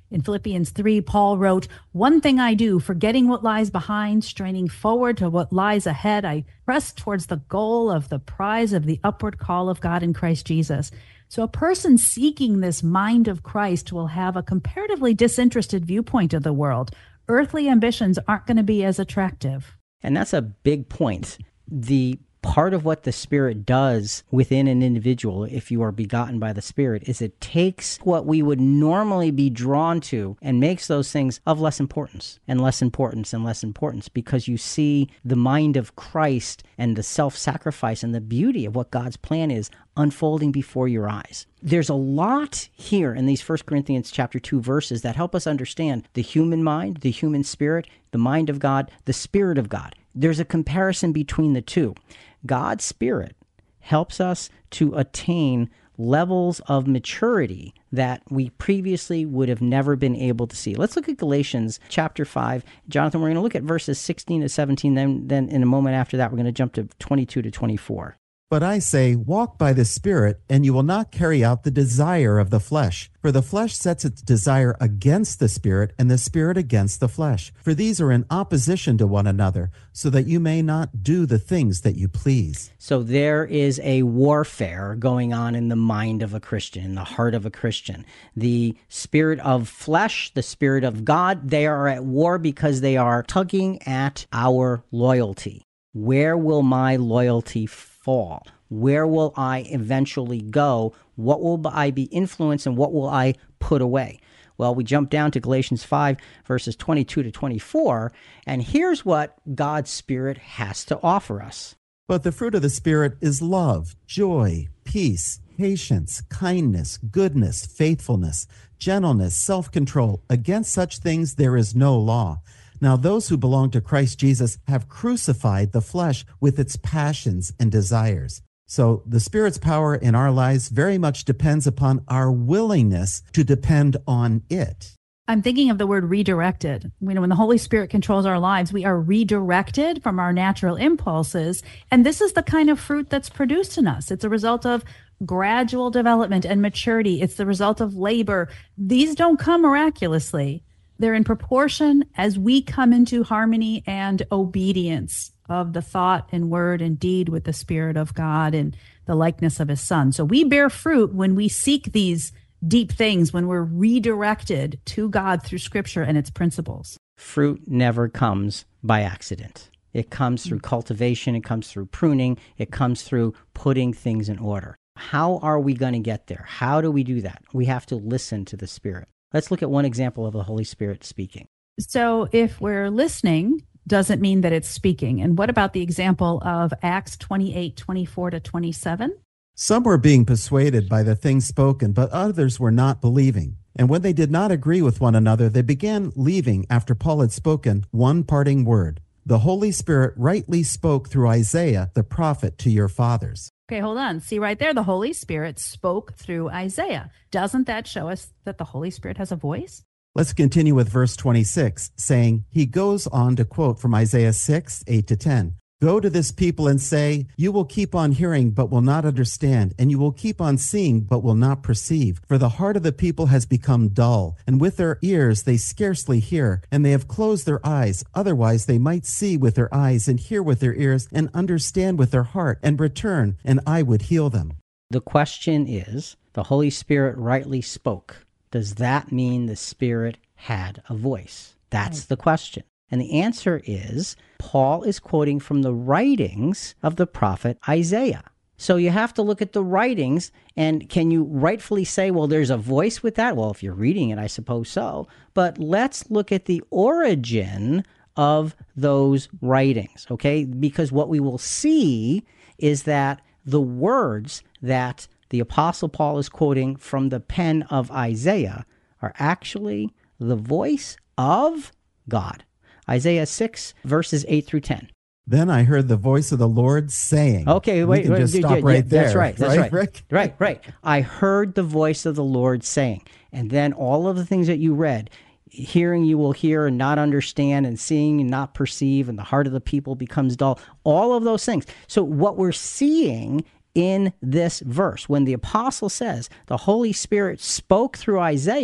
In Philippians 3, Paul wrote, "One thing I do, forgetting what lies behind, straining forward to what lies ahead, I press towards the goal of the prize of the upward call of God in Christ Jesus." So a person seeking this mind of Christ will have a comparatively disinterested viewpoint of the world. Earthly ambitions aren't going to be as attractive. And that's a big point. The part of what the Spirit does within an individual, if you are begotten by the Spirit, is it takes what we would normally be drawn to and makes those things of less importance and less importance and less importance, because you see the mind of Christ and the self-sacrifice and the beauty of what God's plan is unfolding before your eyes. There's a lot here in these 1 Corinthians chapter 2 verses that help us understand the human mind, the human spirit, the mind of God, the Spirit of God. There's a comparison between the two. God's Spirit helps us to attain levels of maturity that we previously would have never been able to see. Let's look at Galatians chapter 5. Jonathan, we're going to look at verses 16 to 17. Then in a moment after that, we're going to jump to 22 to 24. But I say, walk by the Spirit, and you will not carry out the desire of the flesh. For the flesh sets its desire against the Spirit, and the Spirit against the flesh. For these are in opposition to one another, so that you may not do the things that you please. So there is a warfare going on in the mind of a Christian, in the heart of a Christian. The spirit of flesh, the Spirit of God, they are at war because they are tugging at our loyalty. Where will my loyalty fall? Where will I eventually go? What will I be influenced and what will I put away? Well, we jump down to Galatians 5, verses 22 to 24, and here's what God's Spirit has to offer us. But the fruit of the Spirit is love, joy, peace, patience, kindness, goodness, faithfulness, gentleness, self-control. Against such things there is no law. Now those who belong to Christ Jesus have crucified the flesh with its passions and desires. So the Spirit's power in our lives very much depends upon our willingness to depend on it. I'm thinking of the word redirected. When the Holy Spirit controls our lives, we are redirected from our natural impulses. And this is the kind of fruit that's produced in us. It's a result of gradual development and maturity. It's the result of labor. These don't come miraculously. They're in proportion as we come into harmony and obedience of the thought and word and deed with the Spirit of God and the likeness of His Son. So we bear fruit when we seek these deep things, when we're redirected to God through Scripture and its principles. Fruit never comes by accident. It comes through cultivation. It comes through pruning. It comes through putting things in order. How are we going to get there? How do we do that? We have to listen to the Spirit. Let's look at one example of the Holy Spirit speaking. So if we're listening, doesn't mean that it's speaking. And what about the example of Acts 28, 24 to 27? Some were being persuaded by the things spoken, but others were not believing. And when they did not agree with one another, they began leaving after Paul had spoken one parting word. The Holy Spirit rightly spoke through Isaiah the prophet to your fathers. Okay, hold on. See right there, the Holy Spirit spoke through Isaiah. Doesn't that show us that the Holy Spirit has a voice? Let's continue with verse 26, saying, he goes on to quote from Isaiah 6, 8 to 10. Go to this people and say, you will keep on hearing, but will not understand, and you will keep on seeing, but will not perceive. For the heart of the people has become dull, and with their ears they scarcely hear, and they have closed their eyes. Otherwise they might see with their eyes, and hear with their ears, and understand with their heart, and return, and I would heal them. The question is, the Holy Spirit rightly spoke. Does that mean the Spirit had a voice? That's the question. And the answer is, Paul is quoting from the writings of the prophet Isaiah. So you have to look at the writings, and can you rightfully say, well, there's a voice with that? Well, if you're reading it, I suppose so. But let's look at the origin of those writings, okay? Because what we will see is that the words that the Apostle Paul is quoting from the pen of Isaiah are actually the voice of God. Isaiah 6, verses 8 through 10. Then I heard the voice of the Lord saying. Okay, wait. We can just stop right there. That's right. Rick? Right. I heard the voice of the Lord saying. And then all of the things that you read, hearing you will hear and not understand, and seeing and not perceive, and the heart of the people becomes dull. All of those things. So what we're seeing in this verse, when the apostle says the Holy Spirit spoke through Isaiah,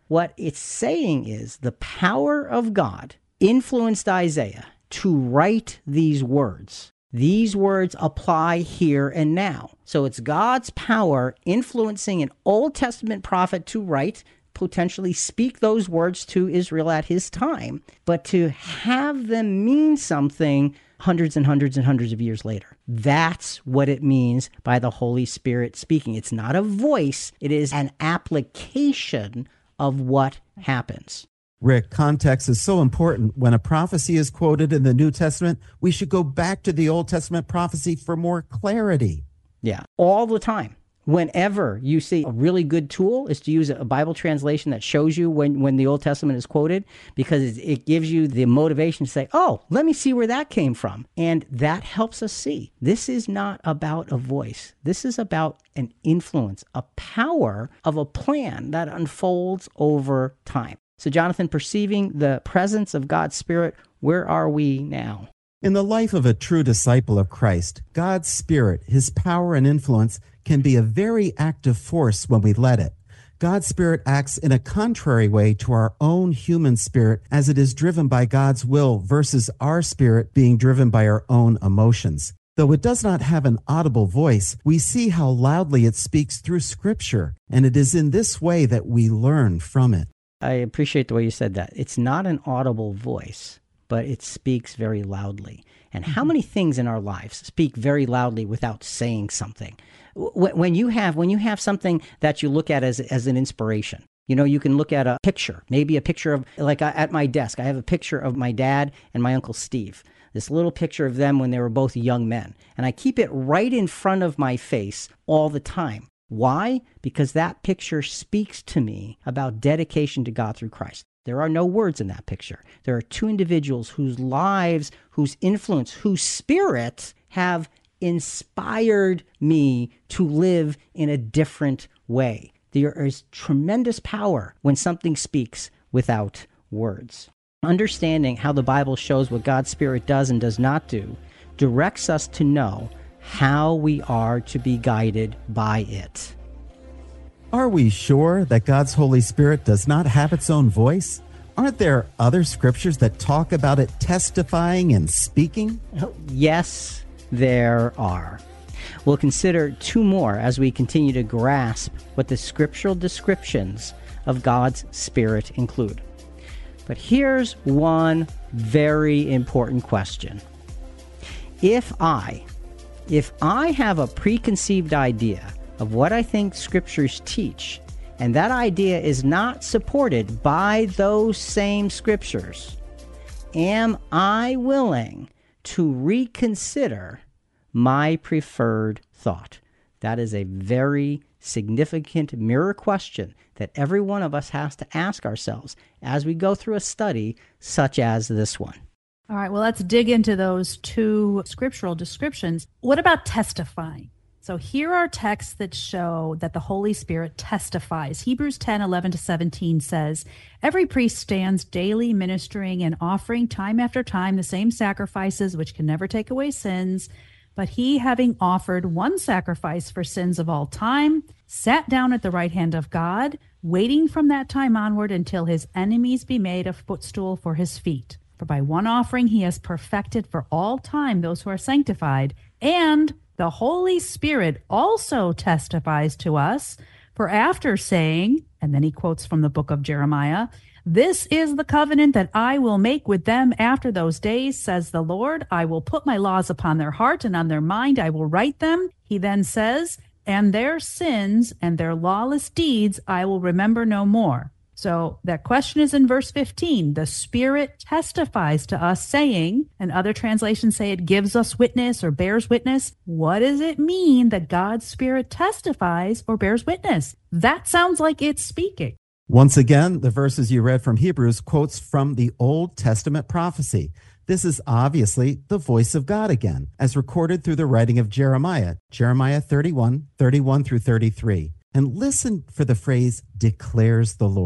What it's saying is the power of God influenced Isaiah to write these words. These words apply here and now. So it's God's power influencing an Old Testament prophet to write, potentially speak those words to Israel at his time, but to have them mean something hundreds and hundreds and hundreds of years later. That's what it means by the Holy Spirit speaking. It's not a voice, it is an application of what happens. Rick, context is so important. When a prophecy is quoted in the New Testament, we should go back to the Old Testament prophecy for more clarity. Yeah, all the time. Whenever you see a really good tool is to use a Bible translation that shows you when the Old Testament is quoted, because it gives you the motivation to say, oh, let me see where that came from. And that helps us see. This is not about a voice. This is about an influence, a power of a plan that unfolds over time. So, Jonathan, perceiving the presence of God's Spirit, where are we now? In the life of a true disciple of Christ, God's Spirit, his power and influence, can be a very active force when we let it. God's Spirit acts in a contrary way to our own human spirit, as it is driven by God's will versus our spirit being driven by our own emotions. Though it does not have an audible voice, we see how loudly it speaks through Scripture, and it is in this way that we learn from it. I appreciate the way you said that. It's not an audible voice, but it speaks very loudly. And how many things in our lives speak very loudly without saying something? When you have something that you look at as an inspiration, you can look at a picture, maybe a picture of, like at my desk, I have a picture of my dad and my Uncle Steve, this little picture of them when they were both young men. And I keep it right in front of my face all the time. Why? Because that picture speaks to me about dedication to God through Christ. There are no words in that picture. There are two individuals whose lives, whose influence, whose spirit have inspired me to live in a different way. There is tremendous power when something speaks without words. Understanding how the Bible shows what God's Spirit does and does not do directs us to know how we are to be guided by it. Are we sure that God's Holy Spirit does not have its own voice? Aren't there other scriptures that talk about it testifying and speaking? Yes, there are. We'll consider two more as we continue to grasp what the scriptural descriptions of God's Spirit include. But here's one very important question. If I have a preconceived idea of what I think scriptures teach, and that idea is not supported by those same scriptures, am I willing to reconsider my preferred thought? That is a very significant mirror question that every one of us has to ask ourselves as we go through a study such as this one. All right, well, let's dig into those two scriptural descriptions. What about testifying? So here are texts that show that the Holy Spirit testifies. Hebrews 10:11-17 says, "Every priest stands daily ministering and offering time after time the same sacrifices which can never take away sins. But he, having offered one sacrifice for sins of all time, sat down at the right hand of God, waiting from that time onward until his enemies be made a footstool for his feet. For by one offering he has perfected for all time those who are sanctified. And the Holy Spirit also testifies to us, for after saying," and then he quotes from the book of Jeremiah, "This is the covenant that I will make with them after those days, says the Lord. I will put my laws upon their heart, and on their mind I will write them." He then says, "And their sins and their lawless deeds I will remember no more." So that question is in verse 15. The Spirit testifies to us, saying, and other translations say it gives us witness or bears witness. What does it mean that God's Spirit testifies or bears witness? That sounds like it's speaking. Once again, the verses you read from Hebrews quotes from the Old Testament prophecy. This is obviously the voice of God again, as recorded through the writing of Jeremiah 31:31-33. And listen for the phrase, "declares the Lord."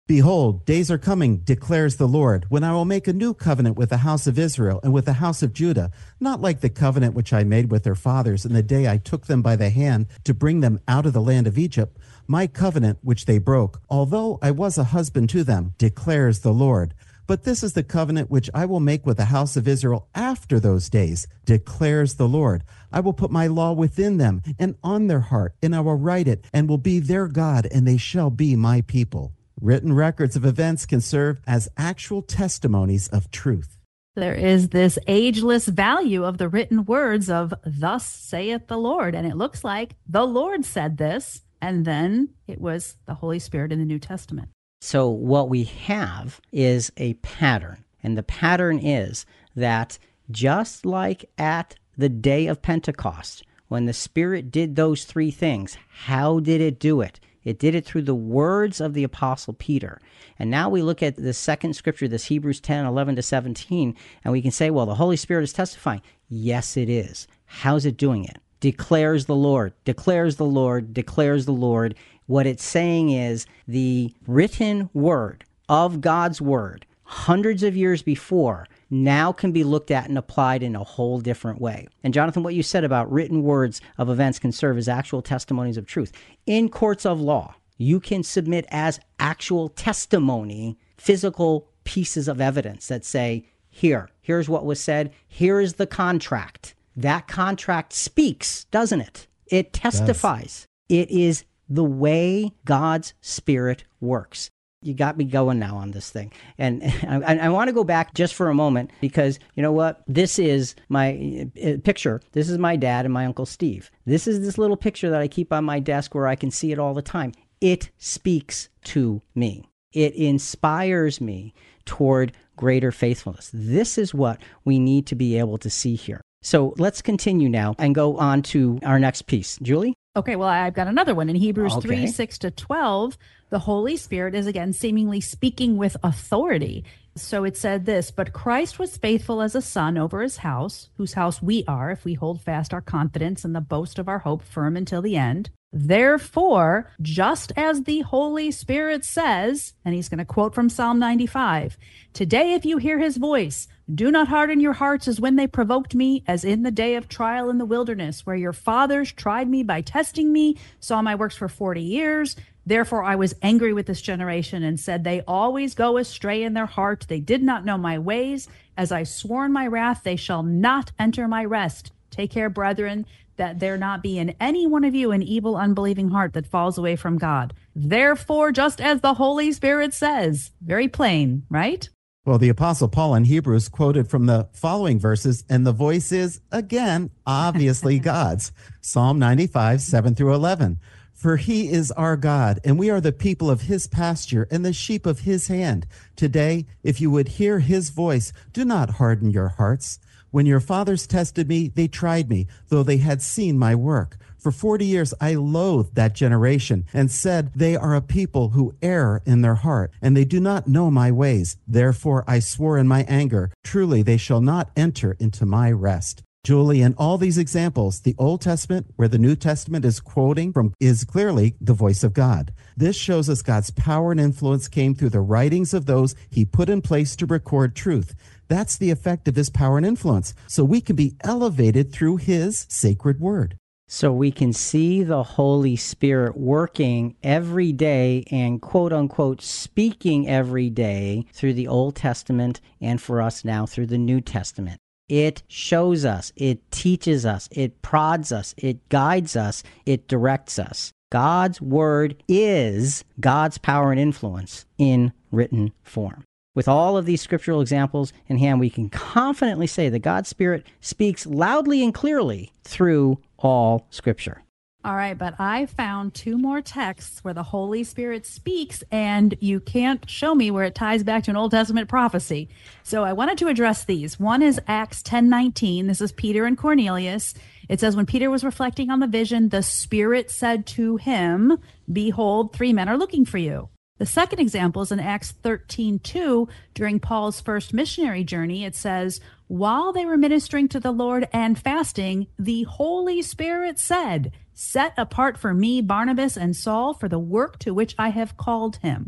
Behold, days are coming, declares the Lord, when I will make a new covenant with the house of Israel and with the house of Judah, not like the covenant which I made with their fathers in the day I took them by the hand to bring them out of the land of Egypt, my covenant which they broke, although I was a husband to them, declares the Lord. But this is the covenant which I will make with the house of Israel after those days, declares the Lord. I will put my law within them and on their heart, and I will write it, and will be their God, and they shall be my people. Written records of events can serve as actual testimonies of truth. There is this ageless value of the written words of "Thus saith the Lord," and it looks like the Lord said this, and then it was the Holy Spirit in the New Testament. So what we have is a pattern, and the pattern is that just like at the day of Pentecost, when the Spirit did those three things, how did it do it? It did it through the words of the Apostle Peter. And now we look at the second scripture, this Hebrews 10, 11 to 17, and we can say, well, the Holy Spirit is testifying. Yes, it is. How's it doing it? Declares the Lord, declares the Lord, declares the Lord. What it's saying is the written word of God's word, hundreds of years before, now can be looked at and applied in a whole different way. And Jonathan, what you said about written words of events can serve as actual testimonies of truth. In courts of law, you can submit as actual testimony physical pieces of evidence that say, here's what was said, here is the contract. That contract speaks, doesn't it? It testifies. It is the way God's Spirit works. You got me going now on this thing. And I want to go back just for a moment because, you know what? This is my picture. This is my dad and my Uncle Steve. This is this little picture that I keep on my desk where I can see it all the time. It speaks to me. It inspires me toward greater faithfulness. This is what we need to be able to see here. So let's continue now and go on to our next piece. Julie? Okay, well, I've got another one. In Hebrews 3, 6 to 12, the Holy Spirit is again seemingly speaking with authority. So it said this, but Christ was faithful as a son over his house, whose house we are, if we hold fast our confidence and the boast of our hope firm until the end. Therefore, just as the Holy Spirit says, and he's going to quote from Psalm 95, today if you hear his voice, do not harden your hearts as when they provoked me, as in the day of trial in the wilderness, where your fathers tried me by testing me, saw my works for 40 years. Therefore I was angry with this generation and said, they always go astray in their heart. They did not know my ways. As I swore in my wrath, they shall not enter my rest. Take care, brethren, that there not be in any one of you an evil, unbelieving heart that falls away from God. Therefore, just as the Holy Spirit says, very plain, right? Well, the Apostle Paul in Hebrews quoted from the following verses, and the voice is, again, obviously God's. Psalm 95, 7 through 11. For he is our God, and we are the people of his pasture and the sheep of his hand. Today, if you would hear his voice, do not harden your hearts. When your fathers tested me, they tried me, though they had seen my work. For 40 years I loathed that generation and said, they are a people who err in their heart, and they do not know my ways. Therefore I swore in my anger, truly they shall not enter into my rest. Julie, in all these examples, the Old Testament, where the New Testament is quoting from, is clearly the voice of God. This shows us God's power and influence came through the writings of those he put in place to record truth. That's the effect of his power and influence. So we can be elevated through his sacred word. So we can see the Holy Spirit working every day and quote unquote speaking every day through the Old Testament and for us now through the New Testament. It shows us, it teaches us, it prods us, it guides us, it directs us. God's word is God's power and influence in written form. With all of these scriptural examples in hand, we can confidently say that God's Spirit speaks loudly and clearly through all Scripture. All right, but I found two more texts where the Holy Spirit speaks, and you can't show me where it ties back to an Old Testament prophecy. So I wanted to address these. One is Acts 10:19. This is Peter and Cornelius. It says, when Peter was reflecting on the vision, the Spirit said to him, behold, 3 men are looking for you. The second example is in Acts 13:2. During Paul's first missionary journey, it says, while they were ministering to the Lord and fasting, the Holy Spirit said, set apart for me Barnabas and Saul for the work to which I have called him.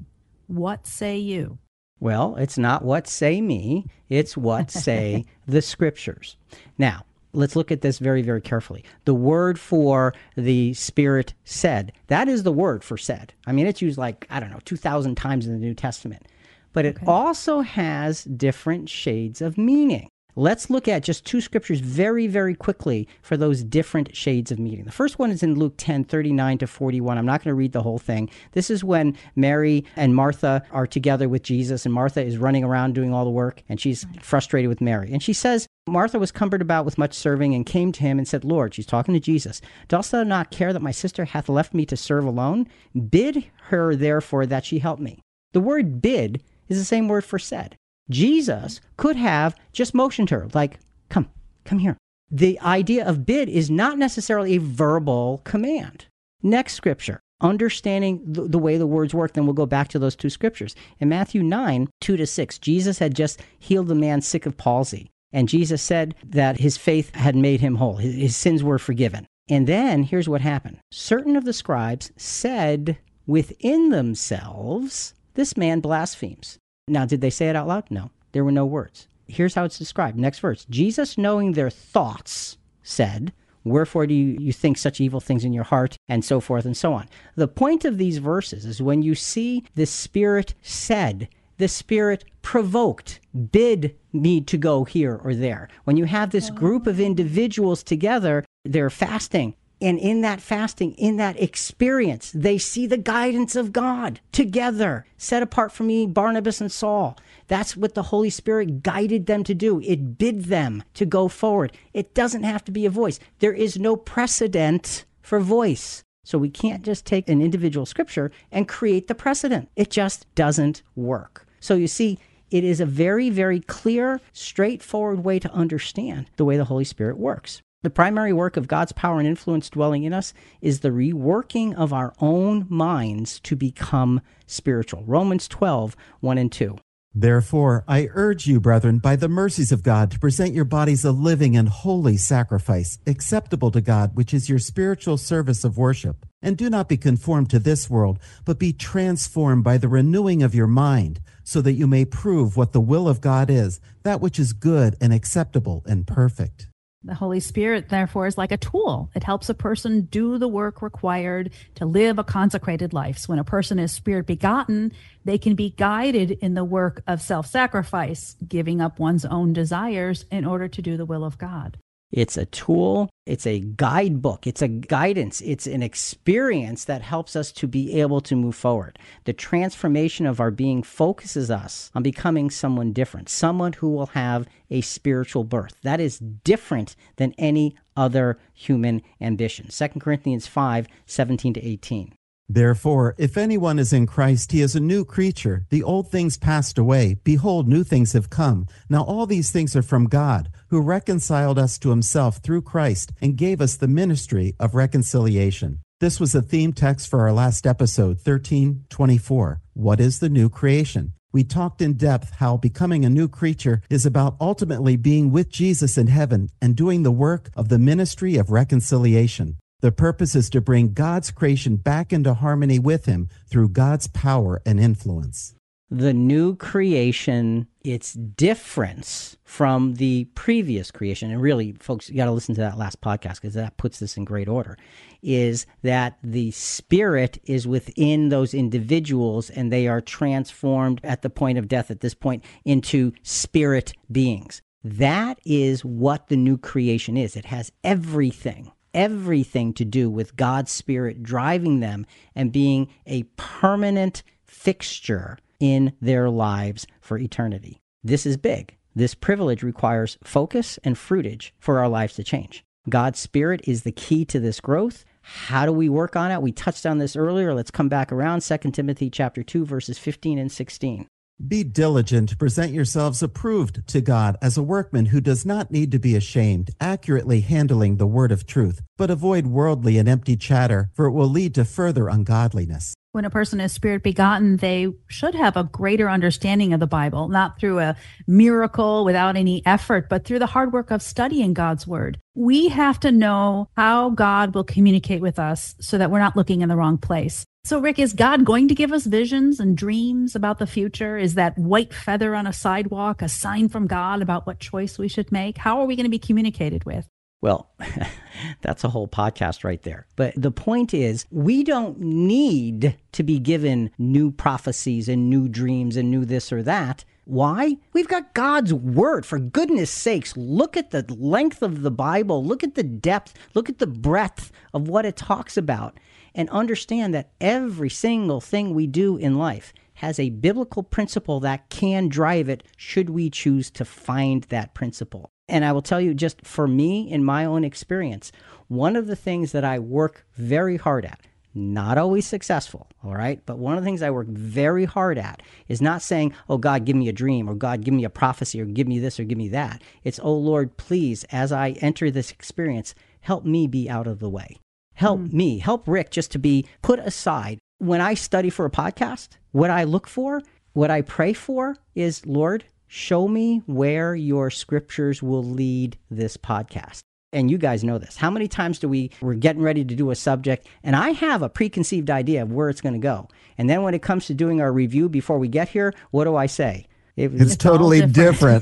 What say you? Well, it's not what say me, it's what say the Scriptures. Now, let's look at this very, very carefully. The word for the Spirit said, that is the word for said. I mean, it's used 2,000 times in the New Testament. But it also has different shades of meaning. Let's look at just two scriptures very, very quickly for those different shades of meaning. The first one is in Luke 10:39-41. I'm not going to read the whole thing. This is when Mary and Martha are together with Jesus, and Martha is running around doing all the work, and she's frustrated with Mary. And she says, Martha was cumbered about with much serving and came to him and said, Lord, she's talking to Jesus, dost thou not care that my sister hath left me to serve alone? Bid her therefore that she help me. The word bid is the same word for said. Jesus could have just motioned her, like, come here. The idea of bid is not necessarily a verbal command. Next scripture, understanding the way the words work, then we'll go back to those two scriptures. In Matthew 9:2-6, Jesus had just healed the man sick of palsy. And Jesus said that his faith had made him whole. His sins were forgiven. And then here's what happened. Certain of the scribes said within themselves, this man blasphemes. Now, did they say it out loud? No, there were no words. Here's how it's described. Next verse. Jesus, knowing their thoughts, said, wherefore do you think such evil things in your heart, and so forth and so on. The point of these verses is when you see the Spirit said, the Spirit provoked, bid me to go here or there. When you have this group of individuals together, they're fasting. And in that fasting, in that experience, they see the guidance of God together. Set apart for me, Barnabas and Saul. That's what the Holy Spirit guided them to do. It bid them to go forward. It doesn't have to be a voice. There is no precedent for voice. So we can't just take an individual scripture and create the precedent. It just doesn't work. So you see, it is a very, very clear, straightforward way to understand the way the Holy Spirit works. The primary work of God's power and influence dwelling in us is the reworking of our own minds to become spiritual. Romans 12:1-2. Therefore, I urge you, brethren, by the mercies of God, to present your bodies a living and holy sacrifice, acceptable to God, which is your spiritual service of worship. And do not be conformed to this world, but be transformed by the renewing of your mind, so that you may prove what the will of God is, that which is good and acceptable and perfect. The Holy Spirit, therefore, is like a tool. It helps a person do the work required to live a consecrated life. So when a person is spirit begotten, they can be guided in the work of self-sacrifice, giving up one's own desires in order to do the will of God. It's a tool, it's a guidebook, it's a guidance, it's an experience that helps us to be able to move forward. The transformation of our being focuses us on becoming someone different, someone who will have a spiritual birth. That is different than any other human ambition. 2 Corinthians 5:17-18. Therefore, if anyone is in Christ, he is a new creature. The old things passed away. Behold, new things have come. Now all these things are from God, who reconciled us to himself through Christ and gave us the ministry of reconciliation. This was the theme text for our last episode, 13:24. What is the new creation? We talked in depth how becoming a new creature is about ultimately being with Jesus in heaven and doing the work of the ministry of reconciliation. The purpose is to bring God's creation back into harmony with him through God's power and influence. The new creation, its difference from the previous creation, and really, folks, you got to listen to that last podcast because that puts this in great order, is that the Spirit is within those individuals and they are transformed at the point of death, at this point, into spirit beings. That is what the new creation is. It has everything to do with God's Spirit driving them and being a permanent fixture in their lives for eternity. This is big. This privilege requires focus and fruitage for our lives to change. God's Spirit is the key to this growth. How do we work on it? We touched on this earlier. Let's come back around. 2 Timothy chapter 2, verses 15 and 16. Be diligent to present yourselves approved to God as a workman who does not need to be ashamed, accurately handling the word of truth, but avoid worldly and empty chatter, for it will lead to further ungodliness. When a person is spirit begotten, they should have a greater understanding of the Bible, not through a miracle without any effort, but through the hard work of studying God's word. We have to know how God will communicate with us so that we're not looking in the wrong place. So, Rick, is God going to give us visions and dreams about the future? Is that white feather on a sidewalk a sign from God about what choice we should make? How are we going to be communicated with? Well, that's a whole podcast right there. But the point is, we don't need to be given new prophecies and new dreams and new this or that. Why? We've got God's word. For goodness sakes, look at the length of the Bible. Look at the depth. Look at the breadth of what it talks about. And understand that every single thing we do in life has a biblical principle that can drive it should we choose to find that principle. And I will tell you, just for me, in my own experience, one of the things that I work very hard at, not always successful, all right? But one of the things I work very hard at is not saying, oh, God, give me a dream, or God, give me a prophecy, or give me this, or give me that. It's, oh, Lord, please, as I enter this experience, help me be out of the way. Help me, help Rick just to be put aside. When I study for a podcast, what I look for, what I pray for is, Lord, show me where your scriptures will lead this podcast. And you guys know this. How many times we're getting ready to do a subject, and I have a preconceived idea of where it's going to go. And then when it comes to doing our review before we get here, what do I say? It's totally different.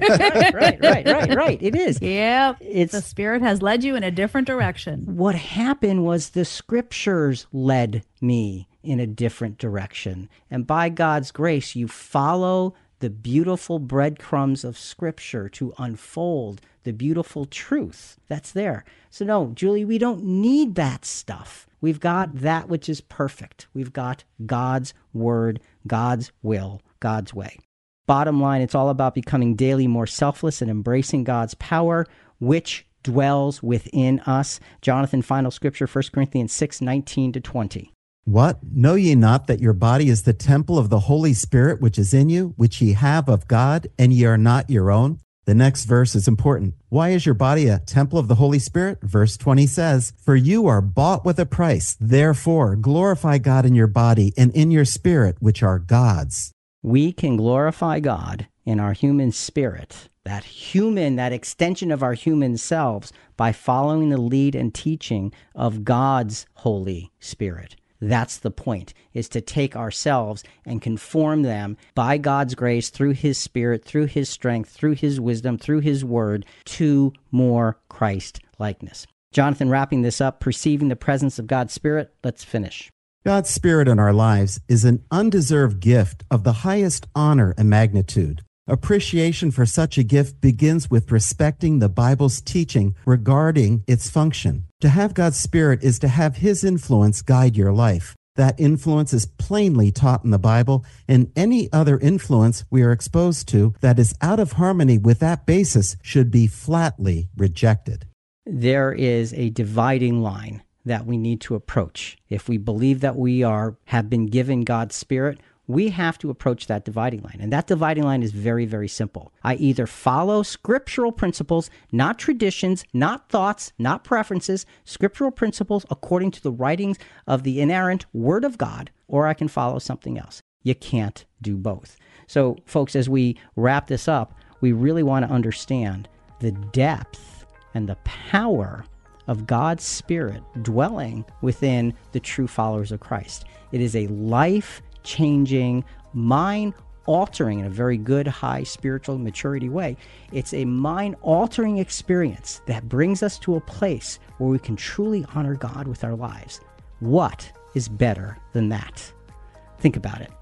Right. It is. Yeah. The Spirit has led you in a different direction. What happened was the scriptures led me in a different direction. And by God's grace, you follow the beautiful breadcrumbs of Scripture to unfold the beautiful truth that's there. So no, Julie, we don't need that stuff. We've got that which is perfect. We've got God's word, God's will, God's way. Bottom line, it's all about becoming daily more selfless and embracing God's power, which dwells within us. Jonathan, final scripture, 1 Corinthians 6:19-20. What? Know ye not that your body is the temple of the Holy Spirit which is in you, which ye have of God, and ye are not your own? The next verse is important. Why is your body a temple of the Holy Spirit? Verse 20 says, for you are bought with a price. Therefore, glorify God in your body and in your spirit, which are God's. We can glorify God in our human spirit, that extension of our human selves, by following the lead and teaching of God's Holy Spirit. That's the point, is to take ourselves and conform them by God's grace, through His Spirit, through His strength, through His wisdom, through His word, to more Christ-likeness. Jonathan, wrapping this up, perceiving the presence of God's Spirit, let's finish. God's Spirit in our lives is an undeserved gift of the highest honor and magnitude. Appreciation for such a gift begins with respecting the Bible's teaching regarding its function. To have God's Spirit is to have His influence guide your life. That influence is plainly taught in the Bible, and any other influence we are exposed to that is out of harmony with that basis should be flatly rejected. There is a dividing line that we need to approach. If we believe that we have been given God's Spirit, we have to approach that dividing line. And that dividing line is very, very simple. I either follow scriptural principles, not traditions, not thoughts, not preferences, scriptural principles according to the writings of the inerrant Word of God, or I can follow something else. You can't do both. So, folks, as we wrap this up, we really want to understand the depth and the power of God's Spirit dwelling within the true followers of Christ. It is a life-changing, mind-altering, in a very good, high spiritual maturity way. It's a mind-altering experience that brings us to a place where we can truly honor God with our lives. What is better than that? Think about it.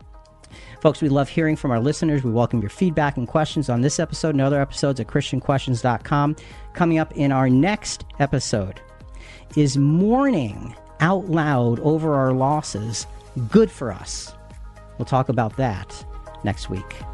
Folks, we love hearing from our listeners. We welcome your feedback and questions on this episode and other episodes at ChristianQuestions.com. Coming up in our next episode, is mourning out loud over our losses good for us? We'll talk about that next week.